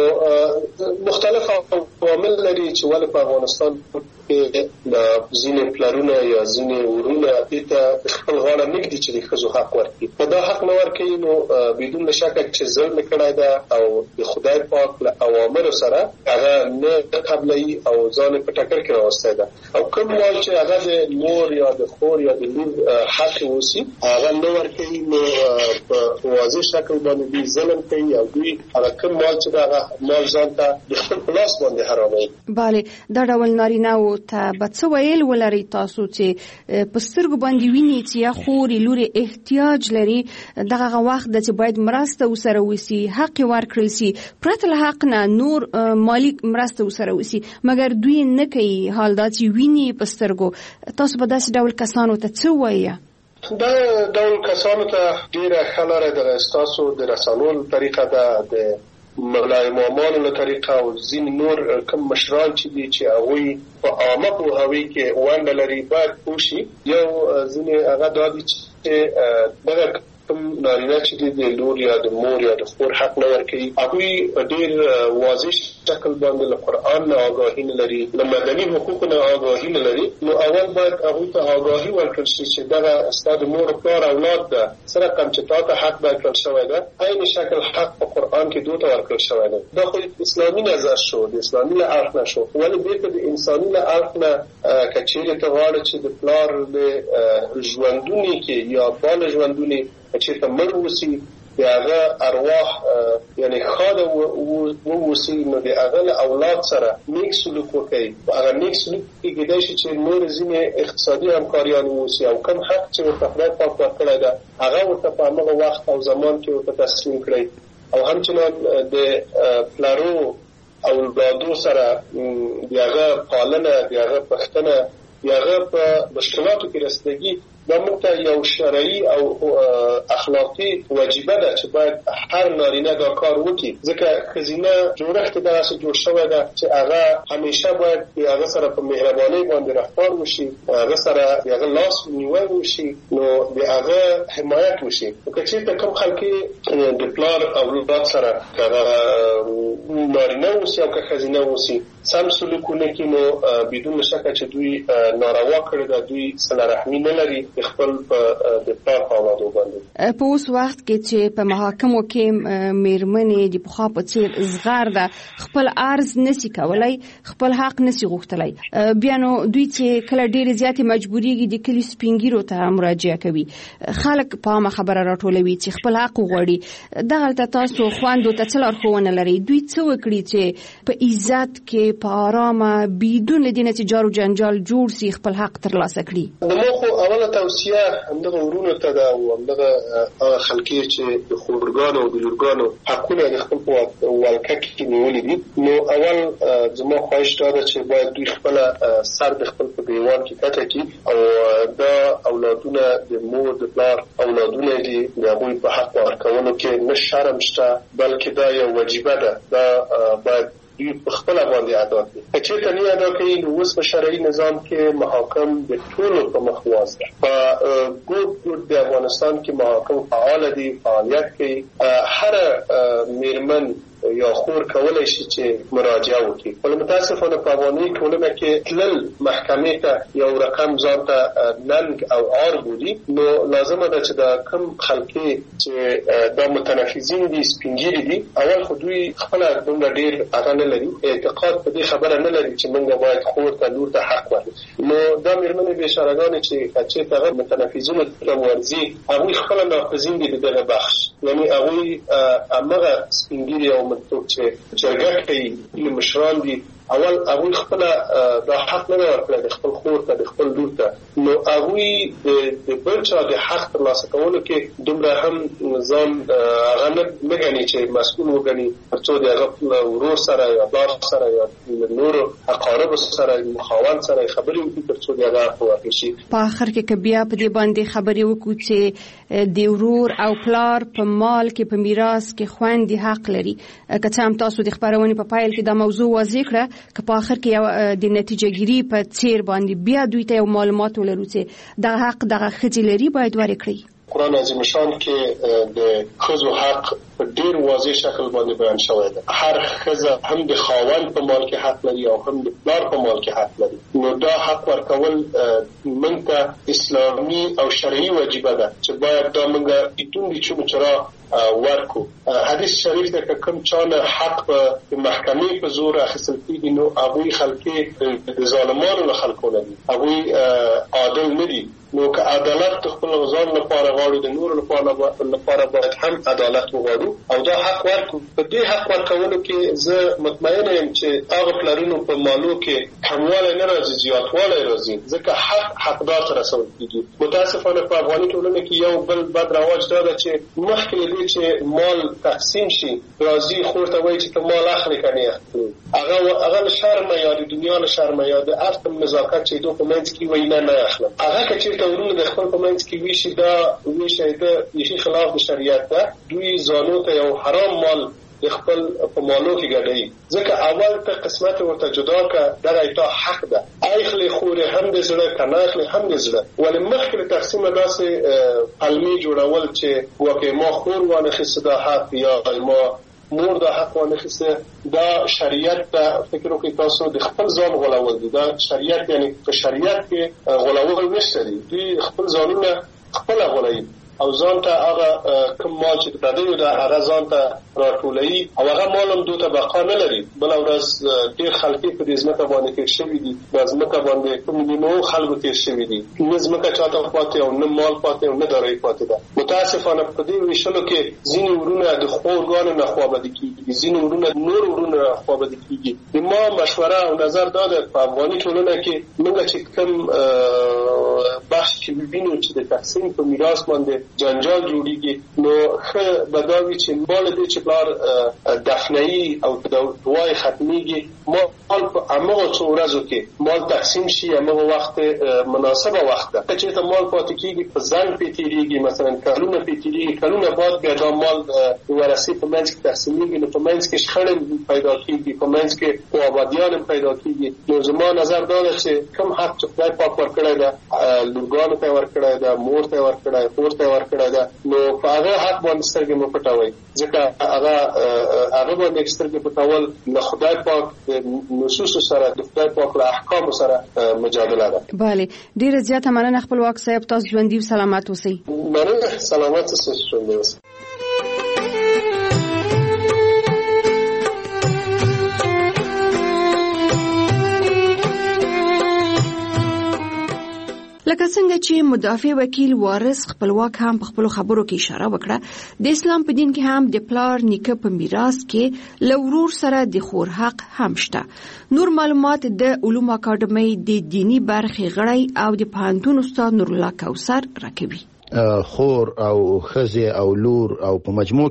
مختلف عوامل لري چې ولې په افغانستان کې ځینې پلرونه یا ځینې ورونه دې ته خپل غاړه نږدي چې د ښځو حق ورکړي. که دا حق نه ورکوي، نو بدون له شکه چې ظلم کړی ده او د خدای پاک له اوامرو سره هغه نه قبلوي او ځان په ټکر کې راوستی ده. او کوم مال چې هغه د مور یا د خور یا د لور حق اوسي هغه نه ورکوي، نو په واضح شکل باندې دوی ظلم کوي او دوی هغه کوم مال چې هغه مال ځان ته د خپل په لاس باندې حراموي. بله، دا ډول نارینه‌و ته به څه ویل ولرئ تاسو چې په سترګو باندې ویني چې یا خورې لورې احتیاج لري، دغه وخت ده چې باید مرسته ورسره وسي، حق یې ورکړل سي، پرته له حق نه نور مالي مرسته ورسره وسي، مګر دوی نه کوي. حال دا چې ویني په سترګو، تاسو به داسې ډول کسانو ته څه وایئ؟ دا ډول کسانو ته ډېره ښه لاره د ستاسو د رسنیو طریقه ده، د ملا امامانو له طریقه او ځینې نور کوم مشران چې دي چې هغوی په عامه پوهاوي کې ونډه لري باید پوه شي. یو ځینې هغه دا دي چې دغه کوم نارینه چې دي د لور یا د مور یا د خور حق نه ورکوي، هغوی په ډېر واضح شکل باندې له قرآن نه آګاهي نه لري، له مدني حقوقو نه آګاهي نه لري. نو اول باید هغوی ته آګاهي ورکړل شي چې دغه ستا د مور پلار اولاد ده، څه رقم چې تا ته حق درکړل شوی ده، عین شکل حق په قرآن کې دوی ته ورکړل شوی ده. دا خو اسلامي نظر شو، د اسلامي له اړخ نه شو، ولې بېرته د انساني له اړخ نه که چېرې ته غواړې چې د پلار د ژوندونې کې یا بال ژوندونې چېرته مړ وسي، د هغه ارواح یعنی خاده ووسي، نو د هغه له اولاد سره نیک سلوک وکړي. هغه نیک سلوک کې کېدای شي چې نور ځینې اقتصادي همکاریان ووسي او کوم حق چې ورته خدای پاک ورکړی ده هغه ورته په همغه وخت او زمان کې ورته تسلیم کړئ. او همچنان د پلارو اولادو سره د هغه پالنه، د هغه پښتنه، د هغه په مشکلاتو کې رسیدګي دا موږ ته یو شرعي او اخلاقي وجیبه ده چې باید هر نارینه دا کار وکړي، ځکه ښځینه جوړښت داسې جوړ شوی ده چې هغه همیشه باید د هغه سره په مهربانۍ باندې رفتار وشي، هغه سره د هغه لاس نیول وشي، نو د هغه حمایت وشي. که چېرته کوم خلک د پلار اولاد سره هغه نارینه اوسي او که ښځینه اوسي سم سلوکونه کوي، نو بدون شکه چې دوی ناروا کړي ده، دوی صله رحمي نه لري د خپل د پلار په اولادو باندې. په اوس وخت کې چې په محاکمو کې میرمنې د پخوا په څېر زغر ده خپل عرض نسی کولای، خپل حق نسی غوښتلی، بیا نو دوی چې کله ډېرې زیاتې مجبورېږي د کلي سپینګیرو ته مراجعه کوي، خلک په عامه خبره راټولوي چې خپل حق وغواړي. دغلته تاسو خویندو ته څه لارښوونه لرئ؟ دوی څه وکړي چې په عزت کې په آرامه بدون له دې نه چې جار و جنجال جوړ سي خپل حق ترلاسه کړي؟ د مو خو اوله توصیه همدغه ورونو ته ده او همدغه هغه خلکې چې د خورګانو او د لورګانو حقونه د خپل په ولکه کې نیولي دي، نو اول زما خواهش دا ده چې باید دوی خپل سر د خپل په دیوان کې کټه کړي او دا اولادونه د مور د پلار اولادونه دي، د هغوی په حق ورکولو کې نه شرم شته، بلکې دا یو وجیبه ده، دا باید دوی په خپل باندې ادا کړي. که چېرته نه ادا کوي نو اوس په شرعي نظام کې محاکم د ټولو په مخ واز ده. په ګوټ ګوټ د افغانستان کې محاکم فعال دي، فعالیت کوي. هر میرمن یا خور کولای شي چې مراجعه وکړي. ول متاسفانه په افغاني ټولنه کې تلل محکمې ته یو رقم ځان ته ننګ او عار بولي، نو لازمه ده چې دا کم خلکې چې دا متنفذین دي، سپینګیري دي، اول خو دوی خپل دومره ډېر هغه نه لري، اعتقاد په دې خبره نه لري چې موږ باید خور ته لور ته حق ورکړو. نو دا میرمنې بېچارهګانې چې چېرته هغه متنفذینو ته ورځي، هغوی خپله ناقضین دي د دغه بخش، یعنې هغوی همغه سپینګیري او مطلب چې جرګه کوي مشران دي، اول هغوی خپله دا حق نه ورکړی د خپل خور ته د خپل لور ته، نو هغوی د بل چا د حق ترلاسه کولو کې دومره هم ځان هغه نه ګڼي چې مسؤل وګڼي، تر څو د هغه ورور سره یا پلار سره یا نورو اقاربو سره مخاون سره خبرې وکړي تر څو د هغه حق ورکړل شي. په آخر کې که بیا په دې باندې خبرې وکړو چې د ورور او پلار په مال کې په میراث کې خویندې حق لري، که څه هم تاسو د خپرونې په پایل کې دا موضوع واضح کړه، که په آخر کې د نتیجه ګیري په څیر باندې بیا دوی ته یو معلومات ولرو چې دا حق دغه ښځې لري، باید ورکړي. قرآن عظیم شان کې د ښځو حق په ډېر واضح شکل باندې بیان شوی ده. هر ښځه هم د خاوند په مال کې حق لري او هم د پلار په مال کې حق لري، نو دا حق ورکول موږ ته اسلامي او شرعي وجیبه ده چې باید دا موږ بدون د چونو چرا ورکو. حدیث شریف ده که کوم چانه حق په محکمې په زور اخیستل کېږي، نو هغوی خلکې د ظالمانو له خلکو نه دي، هغوی عادل نه دي. نو که عدالت د خپل ځان لپاره غواړو، د نورو لپاره باید هم عدالت وغواړو او دا حق ورکو. په دې حق ورکولو کې زه مطمئنه یم چې هغه پلرونو په مالو کې کموالی نه راځي، زیاتوالی راځي، ځکه حق حقدار ته رسول کېږي. متاسفانه په افغاني ټولنه کې یو بل بد رواج دا ده چې مخکې له دې چې مال تقسیم شي راځي خور ته وایي چې ته مال اخلې که نه اخلې، هغه هغه له شرمه یا د دنیا له شرمه یا د عفت نزاکت چې دوی په منځ کې وایي نه نه اخلم، هغه که چېرته ورونه د خپل په منځ کې ویشي، دا ویشی ده بیخي خلاف د شریعت ده. دوی ځانو ته یو حرام مال د خپل په مالو کې ګډوي، ځکه اول ته قسمت ورته جدا که دغه تا حق ده، اخلي خورې هم د زړه که نه اخلي هم د زړه. ولې مخکې له تقسیمه داسې پلمې جوړول چې وکې ما خور وانخیسته دا حق یا ما مور دا حق وانخیسته، دا شریعت ته فکر وکړئ تاسو د خپل ځان غولول دي. دا شریعت یعنی په شریعت کې غولول نشته دي، دوی خپل ځانونه خپله غولوي او ځان ته هغه کوم مال چې د پردیو ده هغه ځان ته راټولوي او هغه مال هم دوی ته بقا نه لري. بله ورځ ډېر خلکې په دې ځمکه باندې تېر شوي دي، دا ځمکه باندې کوم نیمو خلکو تېر شوي دي، نه ځمکه چاته پاتې او نه مال پاتې او نه دارایي پاتې ده. متاسفانه په دې ویشلو کې ځینې ورونه د خورګانو نه خوابدي کېږي، ځینې ورونه نور ورونه خوابدي کېږي. د ما مشوره او نظر دا ده په افغاني ټولنه کې موږ چې کوم بحث کې وینو چې د تقسیم په میراث باندې جنجال جوړیږي، نو ښه به دا وي چې مال دې چې پلار دفنه‌ای او دوای ختمیږي، مال په هغه څو ورځو کې مال تقسیم شي هغه وخت مناسبه وخت ده چې ته مال پاتې کیږي په ځان پیتیږي مثلا کلونه پیتیږي کلونه بعد بیا دا مال ورثي په منځ کې تقسیمېږي نو په منځ کې شخړې پیدا کیږي په منځ کې آبادیان پیدا کیږي نو زما نظر دا ده چې کوم حق چې خدای پاک ورکړی ده لورګانو ته ورکړی ده مور ته ورکړی خور ته ورکړی ده نو په هغه حق باندې سترګې مه پټوئ ځکه هغه هغه باندې سترګې پټول له خدای پاک نصوص سره د خدای پاک له احکام سره مجادله ده. بله ډیره زیاته مننه خپلواک صاحب، تاسو ژوندي او سلامت اوسئ. مننه، سلامت اوسئ، ژوندي اوسئ. لکه څنګه چې مدافع وکیل وارث خپلواک هم په خپل خبرو کې اشاره وکړه، د اسلام په دین کې هم د پلار نیکه په میراث کې له ورور سره د خور حق هم شته. نور معلومات د علوم اکاډمۍ د دینی برخې غړی او د پوهنتون استاد نور الله کوثر راکوي. خور او خزه او لور او په مجموع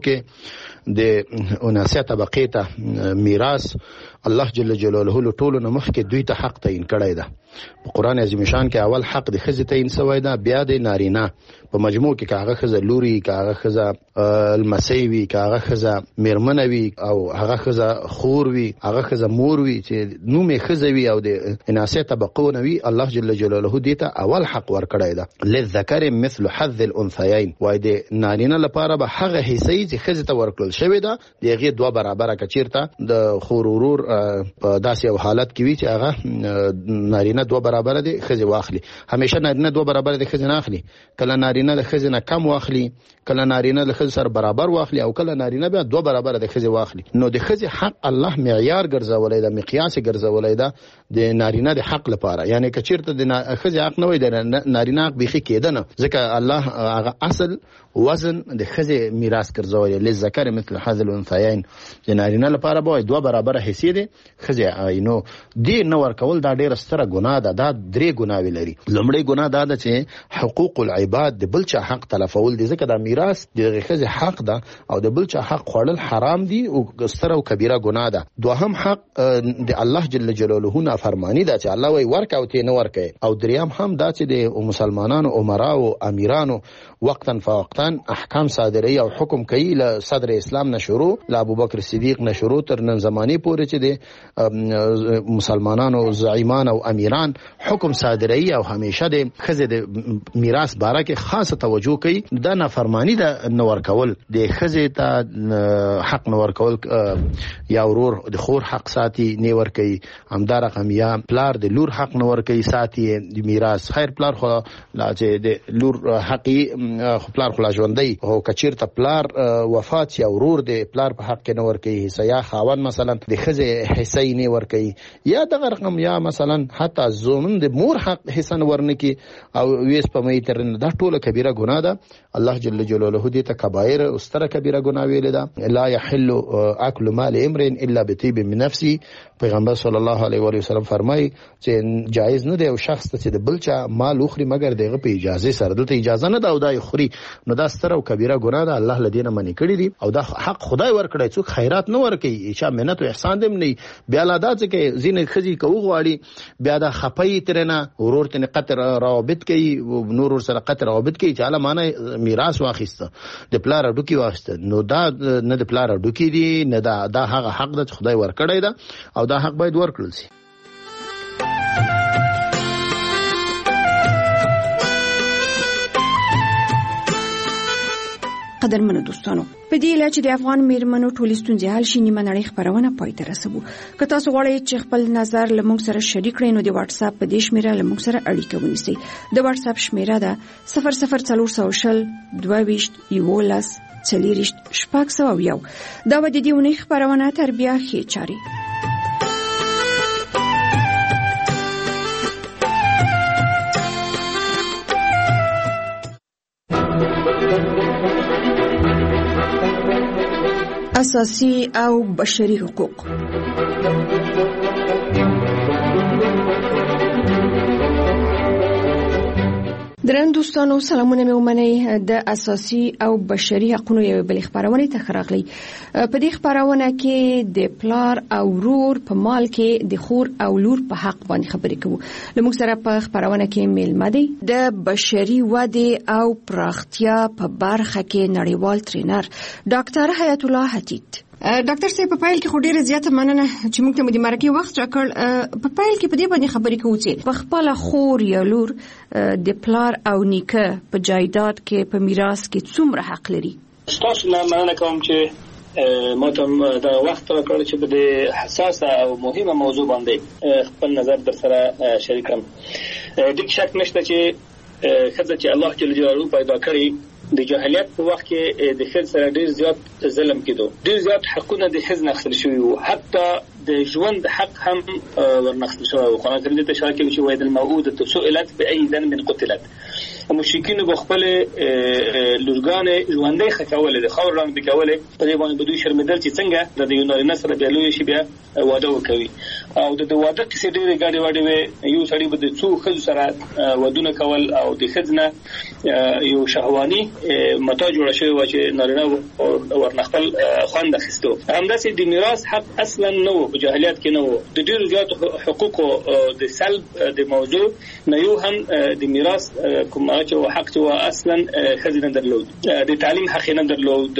کې د اناسه طبقه ته میراث الله جل جلاله له ټولو نه مخکې دوی ته حق تعین کړی ده. په قران عظیم شان کې اول حق د خزه تعین شوی ده، بیا د نارینه په مجموع کې کاغه خزه لوري، کاغه خزه المسیوي، کاغه خزه میرمنوي او هغه خزه خور وي، هغه خزه مور وي چې نومه خزه وي او د اناسه طبقه نوي. الله جل جلاله دې ته اول حق ورکړی ده. للذکر مثل حظ الانثيين، وای د نارینه لپاره به هغه حصې چې خزه ته ورکړل شوی ده دغه دوه برابر کچیرته د خور ورور په داسې یو حالت کې وي چې هغه نارینه دوه برابر دي خزه واخلي. همیشه نارینه دوه برابر دي خزه نه اخلي، کله نارینه د خزه نه کم واخلي، کله نارینه د خزه سره برابر واخلي او کله نارینه بیا دوه برابر د خزه واخلي. نو د خزه حق الله معیار ګرځولای دا مقیاس ګرځولای دا د نارینه د حق لپاره، یعنی کچیرته د خزه حق نه وي د نارینه حق بيخي کېده نه، ځکه الله هغه اصل وزن د خزه میراث ګرځولای. لذکر مثل حظ الانثيين، د نارینه لپاره به دوه برابر حصے دي خزه اینو دی نو ورکول دا ډیره ستره ګناه ده. دا درې ګناوي لري. لومړی ګناه دا ده چې حقوق العباد د بل چا حق تلفول دي، ځکه دا میراث د خزه حق ده او د بل چا حق خوړل حرام دي او ستره او کبیره ګناه ده. دوهم حق د الله جل جلاله نه فرمانی ده چې الله وی ورک او تی نه ورکه. او دریم هم دا چې د مسلمانانو عمرا او امیرانو وقتا فوقتا احکام صادري او حکم کوي له صدر اسلام نه شروع له ابوبکر صدیق نه شروع تر نن زمانه پورې چې د مسلمانانو زعیمان او امیران حکم صادري او همیشه د خزه د میراث باره کې خاصه توجه کوي. دا نافرمانی ده نور کول، د خزه ته حق نور کول یا ورور د خور حق ساتي نه ور کوي، همدار رقم یا پلار د لور حق نور کوي ساتي د میراث. خیر پلار خو لا چې د لور حقي خو پلار خو لا ژوندۍ او کچیرته پلار وفات یا ورور د پلار په حق کې نور کوي حصہ یا خاون مثلا د خزه حصہ نه ور کوي، یا د رقم یا مثلا حتی زومن د مور حق حصہ ورنکي او ویس په مې تر نه. دا ټوله کبیره ګناه ده. الله جل جلاله دې ته کبایر او ستره کبیره ګناه ویل ده. لا يحل اكل مال امرئ الا بطيب من نفسه. پیغمبر صلی الله علیه و آله وسلم فرمایي چې جایز نه دی او شخص ته چې د بلچا مال اخري مگر دغه په اجازه سره. دلته اجازه نه ده او دا خوري، نو دا ستره او کبیره ګناه ده. الله لدینه منی کړی دي او دا حق خدای ورکړی. څوک خیرات نه ورکي، چې مننت او احسان دې نه بیا لا دا چې زین خزي کوو غواړي بیا دا خپي ترنه ورور ته قطر روابط کوي، نور سره قطر روابط کوي چې علمانه میراث واخیسته د پلار ډوکی واخیسته. نو دا نه د پلار ډوکی دي نه دا دا هغه حق ده خدای ورکړی ده او دا حق باید ورکړل شي. قدرمنو دوستانو، په دې اله چې د افغان میرمنو ټولې ستونزې حل شي نیمه نړۍ خبرونه پای ته رسوو. که تاسو غواړئ چې خپل نظر له موږ سره شریک کړئ نو د واتس اپ په دې شمیره له موږ سره اړیکه ونیسئ. د واتس اپ شمیره ده صفر صفر څلور سوه شل دوه ویشت یولس څلېرویشت شپږ سوه یو. دا به د دې اونۍ خپرونه تر بیا ښې چارې. اساسي او بشري حقوق. درن دوستانو سلامونه مې ومنئ. د اساسي او بشري حقوقو یو بل خبرونه ته خراغلی. په دې خبرونه کې د پلار او ورور په مال کې د خور او لور په حق باندې خبرې کوو. لموږ سره په خبرونه کې میلمه دی د بشري ودې او پراختیا په برخه کې نړیوال ټرینر ډاکټر حیات الله حتیت. ډاکټر صاحب په پایل کې خو ډیره زیاته مننه چې موږ ته مو د مرکه وخت راکړ. په پایل کې په دې باندې خبرې کوو چې په خپل خور یا لور د پلار او نیکه په جایداد کې په میراث کې څومره حق لري. تاسو نه مننه کوم چې ما ته دا وخت راکړ چې په دې حساسه او مهمه موضوع باندې خپل نظر در سره شریک کړم. د شک نشته چې خدای چې الله جل جلاله پیدا کړی د جاهلیت په وخت کې د خځ سره ډیر زیات ظلم کېدو، ډیر زیات حقونه د خځ نخښل شوی وو، حتی د ژوند حق هم ورنخښل شوی وو. قرآن کریم ته اشاره کوي چې وایي الموعودة سئلت بأي ذنب قتلت. مشرکین په خپل لورګانې ژوندۍ خکولې د خور رنګ دکولې په دې باندې بدوی شرمېدل چې څنګه د یوناني سره بیا لوی شي بیا واده وکوي او د واده کیسې ډېرې ګاډې واډې وي. یو سړی به د څو ښځو سره ودونه کول او د ښځې نه یو شهواني متا جوړه شوې وه چې نارینه ورنه خپل خوند اخیستو. همداسې د میراث حق اصلا نه و، په جاهلیت کې نه و. د ډېرو زیاتو حقوقو د سلب د موضوع نه یو هم د میراث کوم چې حق چې اصلا خځې نه درلود، د تعلیم حق نه درلود،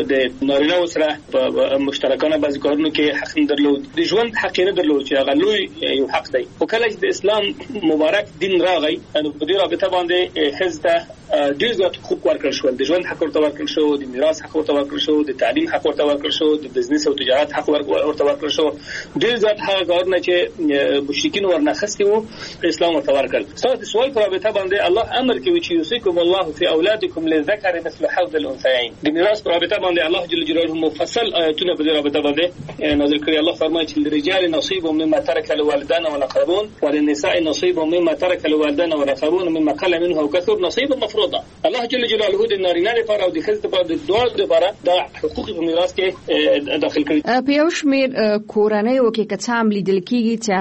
د نارینه سره په مشترکانه بعض کارونو کې حق نه درلود، د ژوند حق نه درلود چې هغه لوی یو حق دی. خو کله چې د اسلام مبارک دین راغی نو په دې رابطه باندې خځې ته ډېر زیات حقوق ورکړل شول. د ژوند حق ورته ورکړل شو، د میراث حق ورته ورکړل شو، د تعلیم حق ورته ورکړل شو، د بزنس او تجارت حق ورته ورکړل شو. ډېر زیات هغه کارونه چې مشرکین ورنه اخیستي وو اسلام ورته ورکړل. تاسو د سوال په رابطه باندې الله امر کوي چې یوصيکم الله فی اولادکم للذکر مثل حظ الانثیین. د میراث په رابطه باندې الله جل جلاله مفصل آیاتونه په دې رابطه باندې نازل کړي. الله فرمایي چې للرجال نصیب مما ترك الوالدان والاقربون وللنساء نصیب مما ترك الوالدان والاقربون مما قل منه او كثر نصيبا مفروضا. الله جل جلاله د نارینه لپاره او د ښځې لپاره د دوه لپاره د حقوق په میراث کې داخل کړي. په یو شمېر کورنیو کې که څه هم لیدل کېږي چې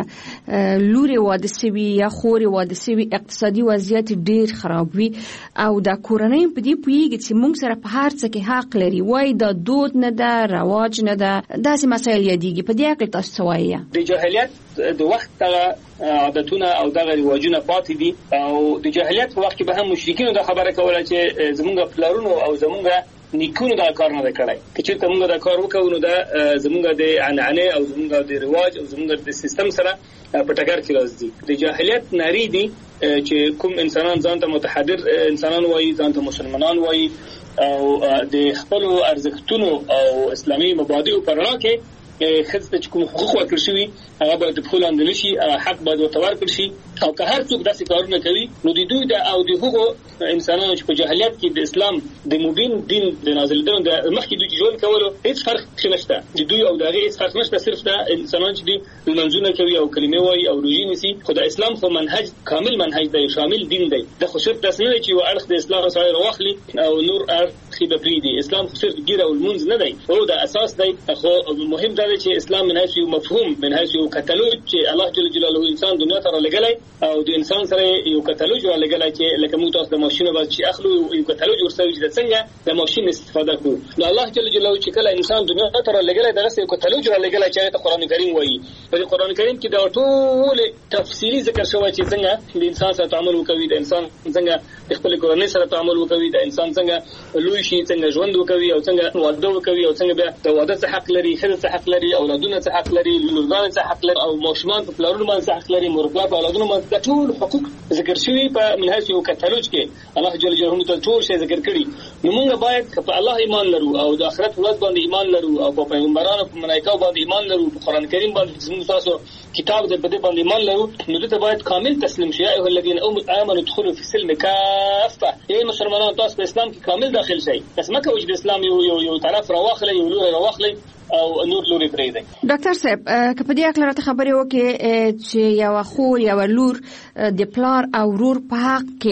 هغه لورې واده سوي یا خورې واده سوي اقتصادي وضعیت ډېر خراب وي او دا کورنۍ په دې پوهېږي چې موږ سره په هر څه کې حق لري، وایي دا دود نه ده، رواج نه ده، داسې مسایل یادېږي. په دې اړه تاسو څه وایي؟ د جاهلیت د وخت دغه عادتونه او دغه رواجونه پاتې دي او د جاهلیت په وخت کې به هم مشرکینو دا خبره کوله چې زمونږ پلارونو او زمونږ نیکونو دا کار نه کړای. که چېرته موږ دا کار وکړو نو دا زمونږ د عنعنې او زمونږ د رواج او زمونږ د سیستم سره په ټکر کې راځي. د جاهلیت ناری دي چې کوم انسانان ځان ته متحضر انسانان وایي، ځان ته مسلمانان وایي او د خپل ارزښتونو او اسلامي مبادئو پر رڼا کې خځې ته چې کوم حقوق ورکړل شوي هغه باید په لاندې نشي، حق باید ورته ورکړل شي. او که هر څوک داسې کارونه کوي نو د دوی د او د هغو انسانانو چې په جاهلیت کې د اسلام د مبین دین د نازلېدو د مخکې دوی ژوند کولو هیڅ فرق نشته. د دوی او د هغې هیڅ فرق نشته، صرف دا انسانان چې دوی لمونځونه کوي او کلمې وایي او روژې نیسي. خو د اسلام خو منهج کامل منهج دی، شامل دین دی. د خو صرف داسې نه دی چې یو اړخ د اسلام سړی راواخلي او نور اړخ یې به پرېږدي. اسلام خو صرف ګیر او لمونځ نه دی، هو د اساس دی. خو مهم دا دی چې اسلام من حیث یو مفهوم، من حیث یو کتالوج چې الله جل جلاله انسان دنیا ته رالېږلی او د انسان سره یو کتالوج رالېږلی چې لکه موږ تاسو د ماشین باندې چې اخلو یو کتالوج ورسوي چې څنګه د ماشین استفاده کوو. نو الله جل جلاله چې کله انسان دنیا ته رالېږلی دغسې یو کتالوج رالېږلی چې هغې ته قرآن کریم وایي. په دې قرآن کریم کې دا ټول تفصیلي ذکر شوی چې څنګه د انسان سره تعامل وکوي، د انسان څنګه د خپلې کورنۍ سره تعامل وکوي، د انسان څنګه لوی شي، څنګه ژوند وکوي او څنګه واده وکوي او څنګه بیا د واده څه حق لري، ښځه څه حق لري، اولادونه څه حق لري، لورګانې څه حق لري او ماشومان په پلارونو باندې څه حق لري، مور پلار په اولادونو باندې. دا ټول حقوق ذکر شوي په من حیث یو کتالوج کې الله جل جلاله ته ټول شی ذکر کړي. نو موږ باید په الله ایمان لرو او د آخرت ورځ باندې ایمان لرو او په پیغمبرانو په ملایکو باندې ایمان لرو، په قرآن کریم باندې زموږ تاسو کتاب دې په دې باندې ایمان لرو. نو دې ته باید کامل تسلیم شي. ایها الذین آمنوا ادخلوا فی السلم کافه. ای مسلمانانو تاسو په اسلام کې کامل داخل شئ. بس مکه وجد اسلام یو یو یو طرف راواخلئ، یو لور راواخلئ او نور لوري پرېږدئ. ډاکټر صاحب که په دې اړه راته خبرې وکړې چې یو خور یو لور د پلار او ورور په حق کې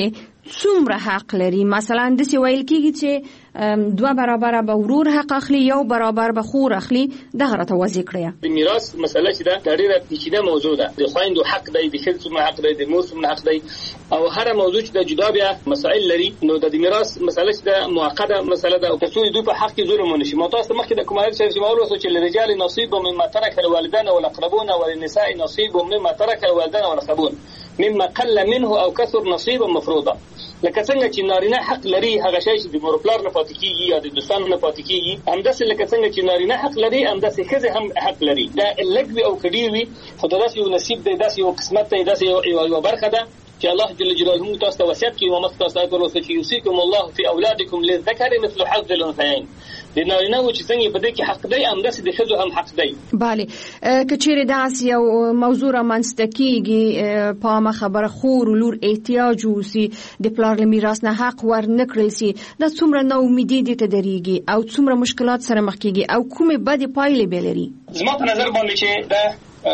څومره حق لري؟ مثلا د سی ویل کیږي چې دوه برابر به ورور حق اخلي، یو برابر به خور اخلي. دغه راته واضح کړئ. د میراث مسله چې دا ډېره پیچیده موضوع ده. د خویندو حق دی، د ښځو څومره حق دی، د مور څومره حق دی، او هر موضوع چې د جدا بیا مسائل لري. نو د میراث مسله چې د معقده مسله ده او تاسو دوی په حق کې ظلم ونشي. مو تاسو مخکې د کومه چې مولو چې لرجال نصيب مما ترك الوالدان والاقربون وللنساء نصيب مما ترك الوالدان والاقربون مما قل منه او كثر نصيبا مفروضا. لکه څنګه چې نارینه حق لري هغه شی چې د مور پلار نه پاتې کیږي یا د دوستانو نه پاتې کیږي، همداسې لکه څنګه چې نارینه حق لري همداسې ښځې هم حق لري. دا لږ او کډیر وي خو داسې یو نصیب دی، داسې یو قسمت دی، داسې یو برخه ده چې الله جل جلاله تاسو ته وصیت کوي. ومخ تاسو ته ورسې چې یوصيکم الله فی اولادکم للذکر مثل حظ الانثیین. د نارینه و چې څنګه په دې کې حق دی همداسې د ښځو هم حق دی. بله که چیرې داسې یو موضوع رامنځته کیږي په عامه خبره خور و لور احتیاج وسي د پلار له میراث نه حق ور نه کړل سي، دا څومره ناامیدي دي ته درېږي او څومره مشکلات سره مخ کیږي او کومې بدې پایلې به لري؟ زما په نظر باندې چې دا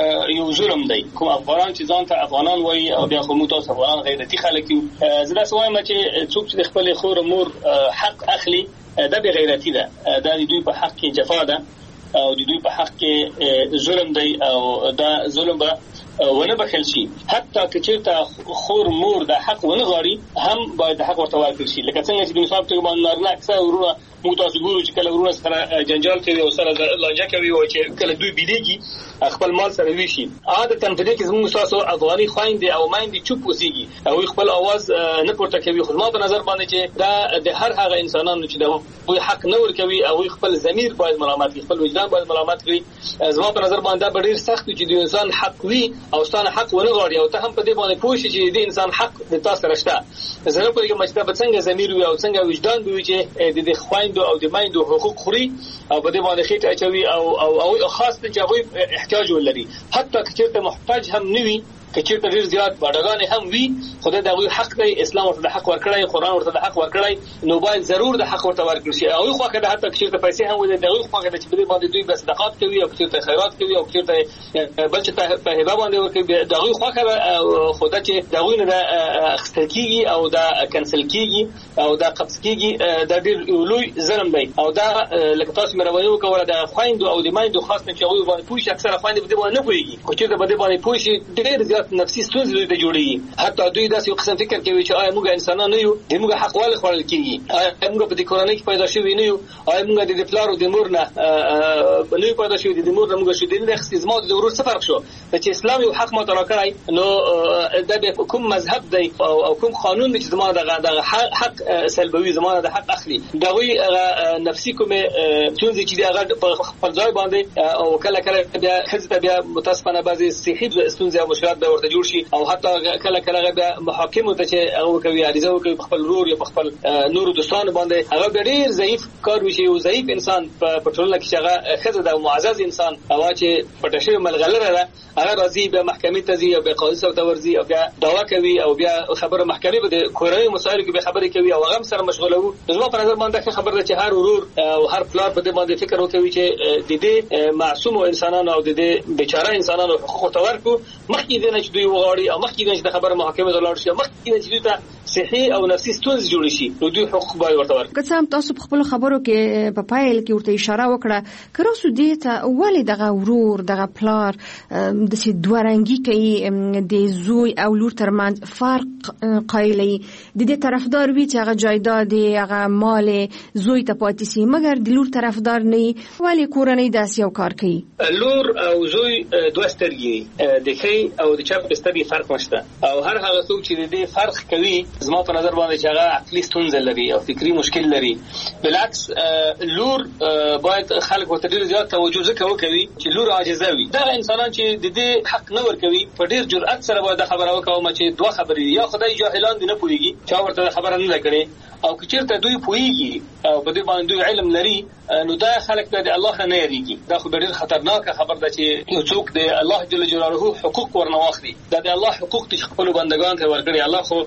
یو ظلم دی. کوم افغانان چې ځان ته افغانان وایي او بیا خو موږ تاسو افغانان غیرتي خلک یو، زه داسې وایم چې څوک چې د خپل خور او مور حق اخلي دا به غیرتی ده، دا د دوی په حق کې جفا ده او د دوی په حق کې ظلم دی او دا ظلم به ونه بخل شي. حتی که چېرته خور مور د حق ونه غواړي هم باید د حق ورته ورکړل شي. لکه څنګه چې د مثال په توګه باندې نارینه اکثره ورونه موږ تاسو ګورو چې کله ورونه سره جنجال کوي او سره لانجه کوي او چې کله دوی بیلیږي خپل مال سره ویشي. عادتاً په دې کې زموږ تاسو افغاني خویندې او میندې چوپ اوسېږي او خپل اواز نه پورته کوي. خو زما په نظر باندې چې دا د هر هغه انسانانو چې د حق نه ورکوي او خپل ضمیر باید ملامت کړي، خپل وجدان باید ملامت کړي. زما په نظر باندې دا ډېر سخت چې د انسان حق وي او ستانه حق ونه غواړي او ته هم په دې باندې پوه شې چې د انسان حق د تاسو سره شته. زه نه پوهېږم چې دا به څنګه ضمیر وي او څنګه وجدان وي چې د دې خویندو او د میندو حقوق خوري او په دې باندې خېټه اچوي او او او خاص چې هغوی احتیاج ولري. حتی که چېرته محتاج هم نه وي، که چېرته ډېر زیات باډګانې هم وي، خدای د هغوی حق دی، اسلام ورته د حق ورکړی، قرآن ورته د حق ورکړی، نو باید ضرور د حق ورته ورکړل شي. هغوی خوښه ده حتی که چېرته پیسې هم ولري، د هغوی خوښه ده چې په دې باندې دوی به صدقات کوي او که چېرته خیرات کوي او که چېرته بل چې په هبه باندې ورکوي، د هغوی خوښه ده. خو دا چې د هغوی نه دا اخیستل کېږي او دا کنسل کېږي او دا قبض کېږي، دا ډېر لوی ظلم دی. او دا لکه تاسو مهرباني وکړه د خویندو او د میندو خاص چې هغوی باندې پوه شي. اکثره خویندې په دې باندې نه پوهېږي، خو چېرته په دې باندې پوه شي ډېر زیات نفسي ستونزې دوی ته جوړېږي. حتی دوی داسې یو قسم فکر کوي چې آیا موږ انسانان نه یو، د موږ حق ولې خوړل کېږي، آیا موږ په دې کورنۍ کې پیدا شوي نه یو، آیا موږ د پلار او د مور نه نه یو پیدا شوي، د مور نه موږ شوي نه اخیستي. زما د ورور څه فرق شو چې اسلام یو حق ماته راکړی، نو دا بیا کوم مذهب دی او کوم قانون دی چې زما دغه حق سلبوي، زما د حق اخلي. د هغوی نفسي کومې ستونزې چې دي هغه په خپل ځای باندې او کله کله بیا ښځې ته بیا متاسفانه بعضې صحي ستونزې او مشکلات به ورته جوړ شي او حتی کله کله بیا محاکمو ته چې هغه کوي عریضه وکړي په خپل ورور یا په خپل نورو دوستانو باندې، هغه بیا ډېر ضعیف کار وشي. یو ضعیف انسان په ټولنه کې چې هغه ښځه ده او معزز انسان هغه چې پټه شوې ملغلره ده، هغه راځي بیا محکمې ته ځي او بیا قاضي صاحب ته ورځي او بیا دعوا کوي او بیا خبره محکمې به د کورنۍ مسایلو کې بیا خبرې کوي او هغه هم سره مشغوله وو. زما په نظر باندې ښه خبره ده چې هر ورور او هر پلار په دې باندې فکر وکوي چې د دې معصومو انسانانو او د دې بیچاره انسانانو حقوق ته ورکړو، مخکې دې نه چې دوی وغواړي او مخکې دې چې د خبره محکمې ته لاړ شي، مخکې دې چې دوی ته صحي او نفسي ستونزې جوړې شي، نو دوی حقوق باید ورته ورکړي. که څه هم تاسو په خپلو خبرو کې په پایل کې ورته اشاره وکړه، که راسو دې ته ولې دغه ورور دغه پلار داسې دوه رنګي کوي، د زوی او لور ترمنځ فرق قایلوي، د دې طرفدار وي چې هغه جایداد هغه مال زوی ته پاتې شي مګر د لور طرفدار نه وي، ولې کورنۍ داسې یو کار کوي؟ لور او زوی دوه سترګې د ښي او د چپ سترګې فرق نشته او هر هغه څوک چې د دې فرق کوي زما په نظر باندې چې هغه عقلي ستونزه لري او فکری مشکل لري. بالعکس لور باید خلک ورته ډېر زیات توجه ځکه وکوي چې لور عاجزه وي. دا انسانان چې د دې حق نه ورکوي په ډېر جرأت سره باید خبره وکوم چې دوه خبرې یا خدای جاهلان دي نه پوهېږي چا ورته خبره نه کړي او که چېرته دوی پوهېږي او په دې باندې دوی علم لري نو دا خلک د الله نه یریږي. دا خو ډېر خطرناکه خبر ده چې یو څوک د الله جل جلاله حقوق ورنه واخلي. دا د الله حقوق چې خپل بندگان ته ورکړي. الله خو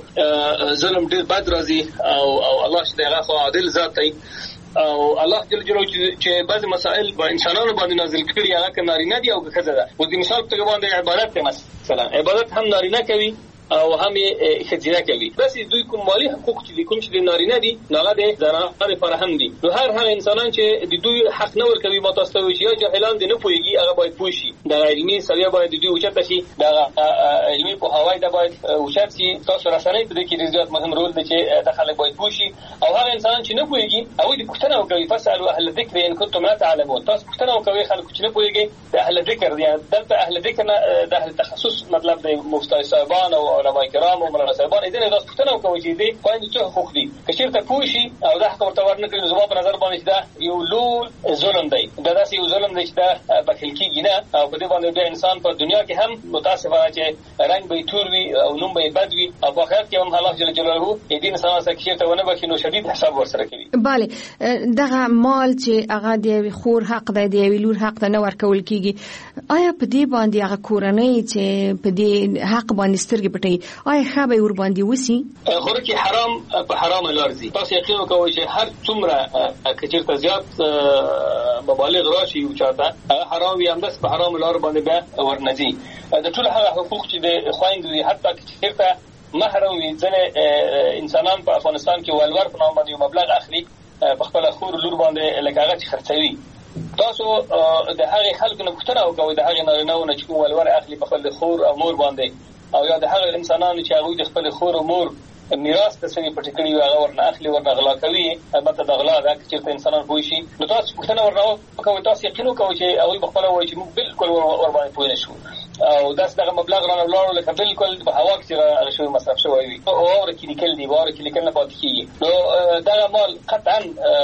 ظلم ډېر بد راځي او او الله چې هغه خو عادل ذات دی او الله جل جلاله چې بعض مسائل په انسانانو باندې نازل کړي هغه که نارینه دي او که ښځه ده. و د مثال په توګه باندې عبادت ته مثلا عبادت هم نارینه کوي او هم خزینه کوي. بس دوی کوم مالی حقوق چې کوم چې د نارینه دي هغه د زنانه لپاره هم دي. نو هر هغه انسانان چې د دوی حق نه ورکوي متاسفه شي یا جاهلان دي نه پوهیږي هغه باید پوه شي. د علمي سویه باید دوی اوچته شي. د علمي پوهاوی د باید اوچت شي. تاسو رسنۍ په دې کې ډېر مهم رول دی چې د خلک باید پوه شي او هغه انسانان چې نه پوهیږي او د پوښتنه وکړي فاسالو اهل الذکر ان کنتم لا تعلمون. تاسو پوښتنه وکړئ خلک چې نه پوهیږي د اهل ذکر دي. دلته اهل ذکر نه د اهل تخصص مطلب د مفتي صاحبان او علماء کرام او مولانا صاحبان دې نه تاسو پوښتنه وکړئ چې دې باندې څه حقوق دي. که چیرته پوه شي او دا حق ورته ورنکړي زما په نظر باندې دا یو لوی ظلم دی. دا داسې یو ظلم دی چې دا بخیل کېږي نه او په دې باندې د انسان په دنیا کې هم متاسفانه چې رنګ به تور وي او نوم به بد وي او په آخرت کې هم الله جل جلاله دې انسان سره چیرته ونه بخي نو شدید حساب ورسره کوي. bale دغه مال چې هغه د خور حق دی د ویلور حق نه ورکول کیږي آیا په دې باندې هغه کورنۍ چې په دې حق باندې سترګې پټي آیا خبر ور باندې وسی خو کې حرام په حرام لارځي. تاسو یقین وکوئ چې هر څومره کچیرته زیات مبالغ راشي او چاته حرام وي هم بس په حرام لار باندې به ورنځي. د ټول هغه حقوق چې د خويندې حتی کچیرته محرم وي ځنه انسانان په افغانستان کې ولور په نامه یو مبلغ اخلي په خپل خور لور باندې لکه هغه چې خرڅوي. تاسو د هغه خلکو نه پوښتنه وکوئ د هغه نارینه‌ونه چې ولور اخلي په خپل خور او مور باندې او یا د هغه انسانانو چې هغه د خپل خور او مور میراث ته سوي پټ کړی هغه ورنه اخلي ورنه غلا کوي. البته د غلا دا چې انسانان پوه شي نو تاسو پوښتنه ورنه وکوئ. تاسو یقین وکوئ چې هغه بخپله وایي چې موږ بالکل ور باندې پوه نه شو او داس دغه مبلغ رانه ولاړو لکه بالکل په هوا کې هغه شوی مصرف شوی وي او اور کې لیکل دی واره کې لیکل نه پاتې کیږي. نو دغه مال قطعا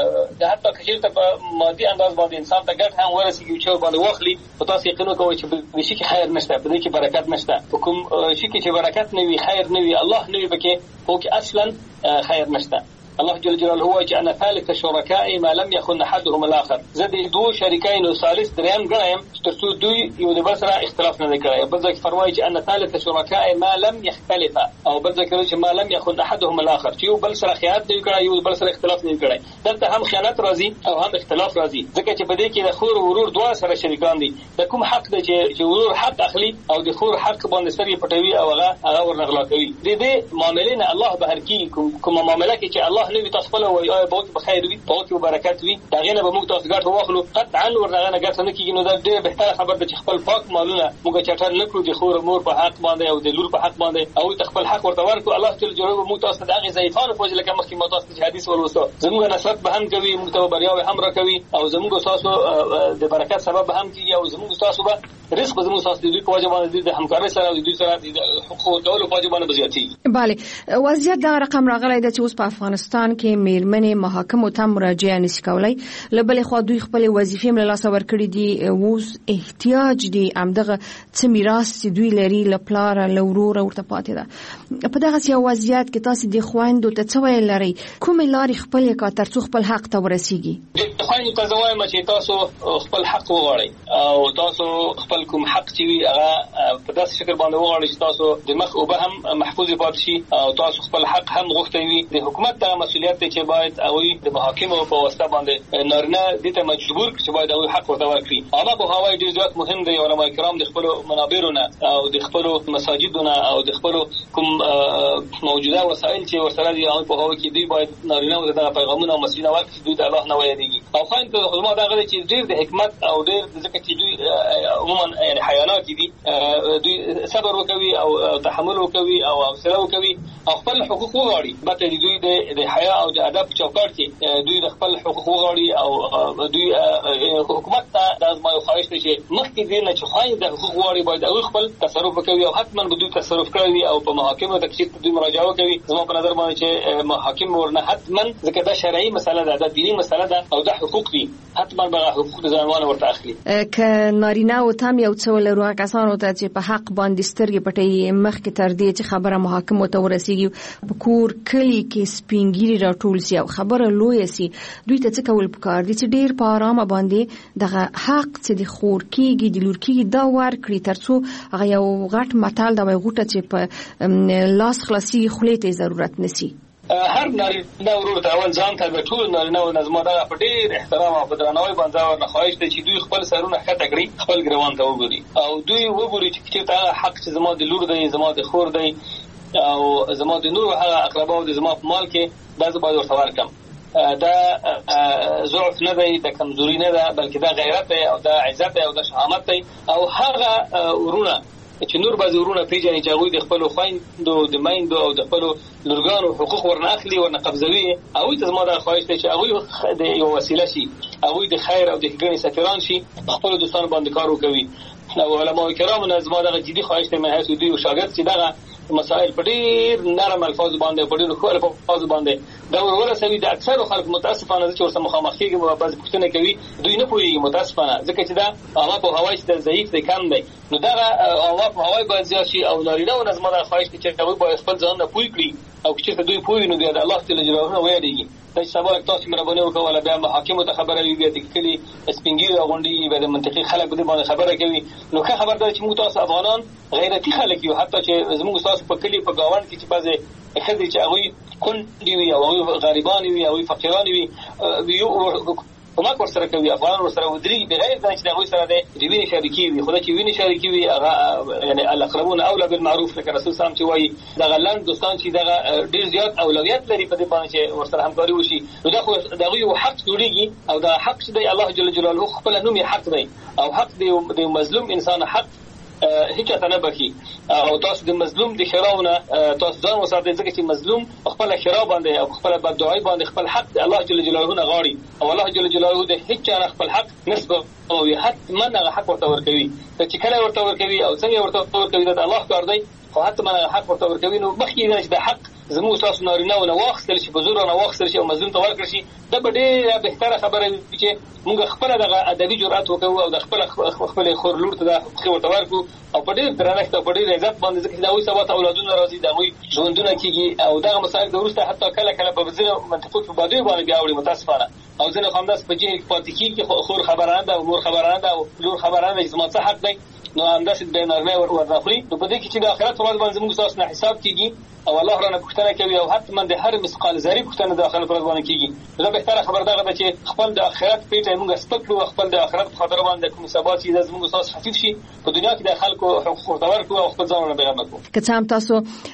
د حتی کچیرته په مادي انداز باندې انسان ته ګټ هم ورسیږي چې باندې واخلي او تاسو یقین وکوئ چې په شي کې خیر نشته په دې کې برکت نشته. کوم شي کې چې برکت نه وي خیر نه وي الله نه وي بکې او کې اصلا خیر نشته. الله جل جلاله هو جعل ثالث شركاء ما لم يكن احدهم الاخر. زدي دو شريكين او ثالث دریم غایم ترڅو دوی یو د بل سره اختلاف نه کوي. بل ځکه فرمایي چې ان ثالث شركاء ما لم يختلف او بل ځکه چې ما لم يكن احدهم الاخر چې یو بل سره خیانت نه کوي یو بل سره اختلاف نه کوي. دلته هم خیانت راځي او هم اختلاف راځي ځکه چې په دې کې د خور او ورور دوه سره شریکان دي. د کوم حق دی چې ورور حق اخلي او د خور حق باندې سری پټوي او هغه هغه ورنغلا کوي. د دې معاملې نه الله بهر کی کوم معاملې کې چې الله نه تاسو په وای او بوت بخیر وي بوت برکت وي دا غنه به موږ تاسو ګټ واخلو قطعا ورغه نه ګټ نه کیږي. نو دا ډېر بهتره خبر ده چې خپل پاک مالونه موږ چټر نه کړو د خور مور په حق باندې او د لور په حق باندې او خپل حق ورته ورکو. الله تعالی جوړو موږ تاسو د هغه ضعیفانو په ځل کې مخکې موږ تاسو حدیث ولوسو زموږ نصرت به هم کوي موږ ته بریاوي هم راکوي او زموږ تاسو د برکت سبب هم کیږي او زموږ تاسو به رزق زموږ تاسو د دوی په وجه باندې د همکارۍ سره د دوی سره د حقوق ډول په وجه باندې بزیاتي. bale وضعیت دا رقم راغلی د چې اوس په افغانستان کې میرمنې محاکمو ته مراجعه نشي کولای. لبل خو دوی خپل وظیفې مل لاس ور کړی دي اوس احتیاج دي امدغه څه میراث چې دوی لري لپلار لورور ورته پاتې ده. په دغه سیاسي وضعیت کې تاسو د خويندو ته څه ویل لري کوم لاري خپل کا ترڅو خپل حق ته ورسیږي؟ د خويندو ته زوایم چې تاسو خپل حق وغواړئ او تاسو خپل کوم حق چې وي هغه په داسې شکل باندې وغواړئ چې تاسو د مخ او به هم محفوظ پاتې شي او تاسو خپل حق هم غوښتئ وي. د حکومت ته مسؤلیت دی چې باید او د محاکمو په واسطه باندې نارینه دې ته مجبور چې باید او حق ورته ورکړي. اما په هواي ډیر زیات مهم دی علماء کرام د خپل منابرونه او د خپل مساجدونه او د خپل کوم موجوده وسایل چې ورسره دي په هوا کې دی باید نارینه د پیغامونه او مسجدونه ورکړي دوی د الله نه ویریږي. او خاين ته علماء دا غوړي چې ډیر د حکمت او ډیر ځکه چې دوی عموما یعنی حیوانات دي دوی صبر وکوي او تحمل وکوي او حوصله وکوي او خپل حقوق وغواړي. بته دوی د حیا او د ادب چوکاټ کې دوی د خپل حقوق وغواړي او دوی حکومت ته د ازمایو خواهش کوي مخکې دې نه چې خاين د حقوق وغواړي باید او خپل تصرف وکوي او حتما به دوی تصرف کوي او په محاکمه ته چې دوی مراجعه وکوي. زموږ په نظر باندې چې محاکم ورنه حتما ځکه دا شرعي مسله ده د دینی مسله ده او د حقوق دي حتما به حقوق د ځانونه ورته اخلي. ک نارینه او تام یو څو لرو کسانو ته چې په حق باندې سترګې پټي مخکې تر دې چې خبره محاکمه ته ورسیږي په کور کلی کې سپینګيري راټول سي او خبره لوی سي دوی ته څه کول پکار دي چې ډیر په آرامه باندې دغه حق چې د خور کېږي د لور کېږي دا ور کړی ترڅو هغه یو غټ متال دا غوټه چې په لاس خلاصي خلیته ضرورت نسی. هر نارینه ورور ته اول ځان ته به ټول نارینه او نظم دا په ډیر احترام او درناوي باندې ورنه خواهش دي چې دوی خپل سرونه خټه کړي خپل ګروان ته وګوري او دوی وګوري چې تا حق چې زما د لور دی زما د خور دی او زما د نور هغه اقرباو د زما په مال کې دا زه باید ورته ورکم. دا ضعف نه دی، د کمزوري نه ده، بلکې دا غیرت دی او دا عزت دی او دا شهامت دی. او هغه ورونه چې نور بعضې ورونه پیژني چې هغوی د خپلو خویندو د میندو او د خپلو لورګانو حقوق ورنه اخلي، ورنه قبضوي، هغوی ته زما دا خواهش دی چې هغوی د یو وسیله شي، هغوی د خیر او د ښېګڼې سفیران شي، خپلو دوستانو باندې کار وکوي. او علماء کرامو نه زما دغه جدي خواهش دی من حیث دوی شاګرد چې دغه مسائل په ډېر نرم الفاظ باندې په ډېر ښه الفاظ باندې دا ورسوي. د اکثرو خلکو متاسفانه چې ورسره مخامخ کېږي او بعضې پوښتنې کوي دوی نه پوهېږي متاسفانه، ځکه چې دا عامه پوهاوی چې ضعیف دی، کم دی. نو دغه عامه پوهاوی باید زیات شي او نارینه‌و نه زما دا خواهش دی چې هغوی باید خپل ځانونه پوه کړي او که چېرته دوی پوه وي نو بیا د الله جل جلاله نه ویرېږي. دا چې سبا تاسو مهرباني وکړه بیا محاکمو ته خبره وي، بیا د کلي سپین ږیري غونډې، بیا د منطقي خلک په دې باندې خبره کوي. نو ښه خبر ده چې موږ تاسو افغانان غیرتي خلک یو، حتی چې زموږ تاسو په کلي په ګاونډ کې چې بعضې ښځې چې هغوی کونډې وي او هغوی غریبانې وي، هغوی فقیرانې وي، یو کومک ورسره کوي، افغانان ورسره ودرېږي بغیر د چې د هغوی سره د وینې شریکې وي. خو دا چې وینې شریکې وي هغه یعنې الاقربون اولی بالمعروف، لکه رسول صلی الله علیه وسلم چې وایي دغه لنډ دوستان چې دغه ډېر زیات اولویت لري په دې باندې چې ورسره همکاري وشي، نو دا خو د هغوی یو حق جوړېږي او دا حق چې دی الله جل جلاله خپله نوم یې حق دی او حق د مظلوم انسان حق هیڅ ته نه بخي. او تاسو د مظلوم د خیراونه تاسو ځان وساتئ، ځکه چې مظلوم خپل خیرا باندې او خپل بددعای باندې خپل حق الله جل جلاله نه غاړي او الله جل جلاله د هیڅ چا خپل حق نسبت او حتما هغه حق ورته ورکوي. چې کله ورته ورکوي او څنګه ورته ورکوي دا الله کار دی، خو حتما هغه حق ورته ورکوي. نو مخکې چې د حق زموږ تاسو نارینه‌و نه واخیستل شي، په زور نه واخیستل شي او مظلوم ته ورکړل شي، دا به ډېره بهتره خبره وي چې موږ خپله دغه ادبي جرأت وکړو او د خپله خپلې خور لور ته دا حقوق ورته ورکړو او په ډېر درنښت او په ډېر عزت باندې، ځکه چې د هغوی سبا ته اولادونه راځي، د هغوی ژوندونه کېږي او دغه مسایل د وروسته حتی کله کله په ځینو منطقو په بدیو باندې بیا اوړي متاسفانه. او ځینې خو همداسې په جهل کې پاتې کېږي، خور خبره نه ده او مور خبره نه ده او لور خبره نه ده چې زما څه حق دی، نو همداسې د نارینه ورنخوري. نو په دې کې چې د آخرت په ورځ باندې زموږ ستاسو نه حساب کېږي او الله رانه پوښتنه کوي او حتما د هر مثقال ذرې پوښتنه د آخرت په ورځ باندې کېږي. دا بهتره خبر دغه ده چې خپل د آخرت پیټه موږ سپک کړو، خپل د آخرت په خاطر باندې کوم سبا چې زموږ ستاسو خفیف شي په دنیا کې د خلکو حقوق ورته ورکړو او خپل ځانونه بیان کړو. که څه هم تاسو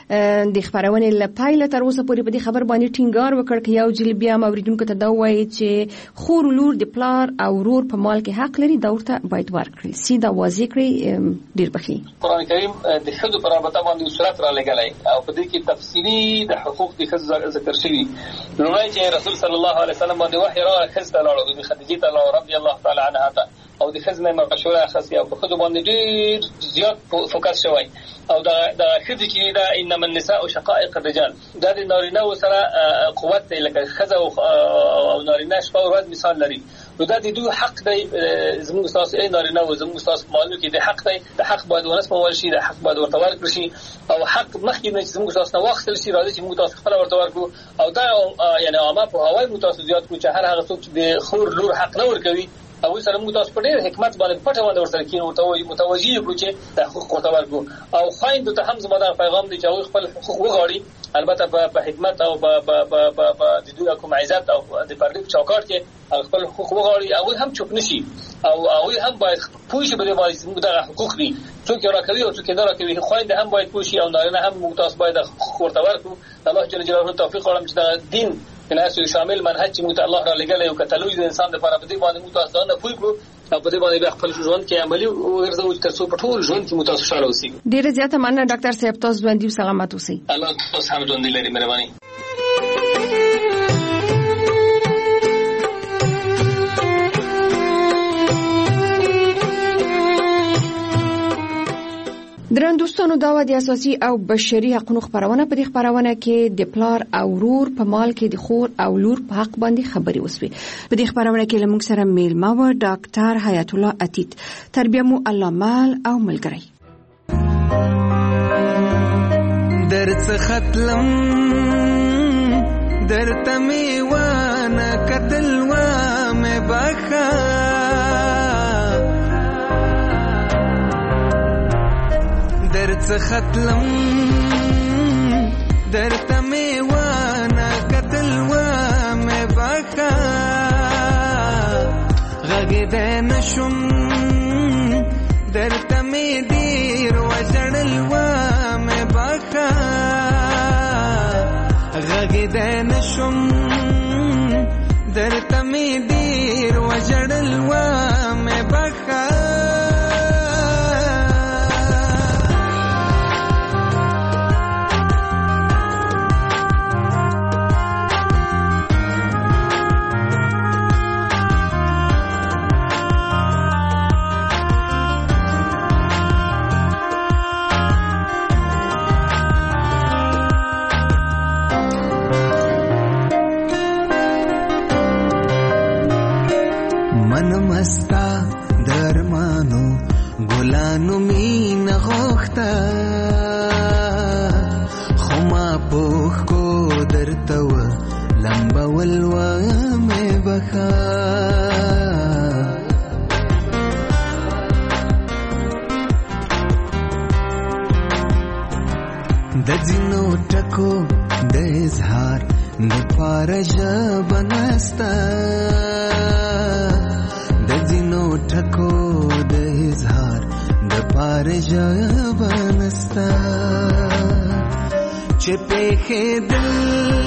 د خبرونې له پایله تر اوسه پورې په دې خبر باندې ټینګار وکړ چې یو ځل بیا اوریدونکو ته دا وایي چې خور لور د پلار او ورور په مال کې حق لري، دا ورته باید ورکړي، سیده واضح کړي. ډیر بخي قرآن کریم د ښځو په رابطه باندې صورت را لګلای او په دې کې تفصیلي د حقوق د ښځو ذکر شوي. لومړی چې رسول صلی الله علیه وسلم باندې وحی راغی، ښځې ته لاړو، د خدیجې ته لاړو رضی الله تعالی عنها ته، او د ښځې نه مشوره اخیستې او په ښځو باندې ډېر زیات فوکس شوی. او د ښځې چې دا انما النساء شقائق الرجال، دا د نارینه‌و سره قوت دی، لکه ښځه او نارینه شپه او ورځ مثال لري. نو دا د دوی حق دی، زموږ ستاسو ای نارینه‌و زموږ ستاسو مالونو کې د حق دی، د حق باید ونسپمول شي، د حق باید ورته ورکړل شي او حق مخکې نه چې زموږ ستاسو نه واخیستل شي راځي چې موږ تاسو خپله ورته ورکړو. او دا یعنې عامه پوهاوی موږ تاسو زیات کړو چې هر هغه څوک چې د خور لور حق نه ورکوي او سره موږ تاسو په ډېر حکمت باندې پټه باندې ورسره کېنو، متوجه کړو چې د حقوق ورته ورکړو. او خویندو ته هم زما دا پیغام دی چې هغوی خپل حقوق وغواړي، البته په حکمت او د دوی کوم عزت او د پردې په چوکاټ کې خپل حقوق وغواړي. هغوی هم چوپ نه شي او هغوی هم باید پوه شي په دې باندې زموږ دغه حقوق دي، څوک یې راکوي او څوک یې نه راکوي. خویندې هم باید پوه شي او نارینه هم موږ تاسو باید حقوق ورته ورکړو. الله جل جلاله توفیق غواړم چې د دین ناسو شامل منهج چې موږ ته الله را لګلې او کتلوي د انسان لپاره په دې باندې موږ تاسو نه پوه کړو او په دې باندې بیا خپل ژوند کې عملي وګرځو چې تاسو په ټول ژوند کې موږ تاسو خوشاله اوسئ. ډیره زیاته مننه ډاکټر صاحب، تاسو ژوندۍ سلامت اوسئ. الله تاسو هم ژوندۍ لري، مهرباني. درن دوستانو، دا د اساسي او بشري حقوقو خبرونه په دې خبرونه کې د پلار او ورور په مال کې د خور او لور په حق باندې خبري وسوي. په دې خبرونه کې لمونږ سره میلمه و ډاکټر حیات الله عتیق، تربیه مو الله مال او ملګری. درڅ ختلم درته می وانه کتل و مې بخا درڅ ختلم درته می وانه کتل و مې بخا غږېدی نشم درته می ډېر وژړل و مې بخا بخا غږېدی نشم درته مې ډېر وژړل ومې بخا مستا درمانو ګلانو مینه غوښته خو ما پوښ کو درته و لمبول ومې بخا د ځینو ټکو د اظهار د پاره ژبه نسته د ځینو ټکو د اظهار د پاره ژبه نسته چې پېښېدل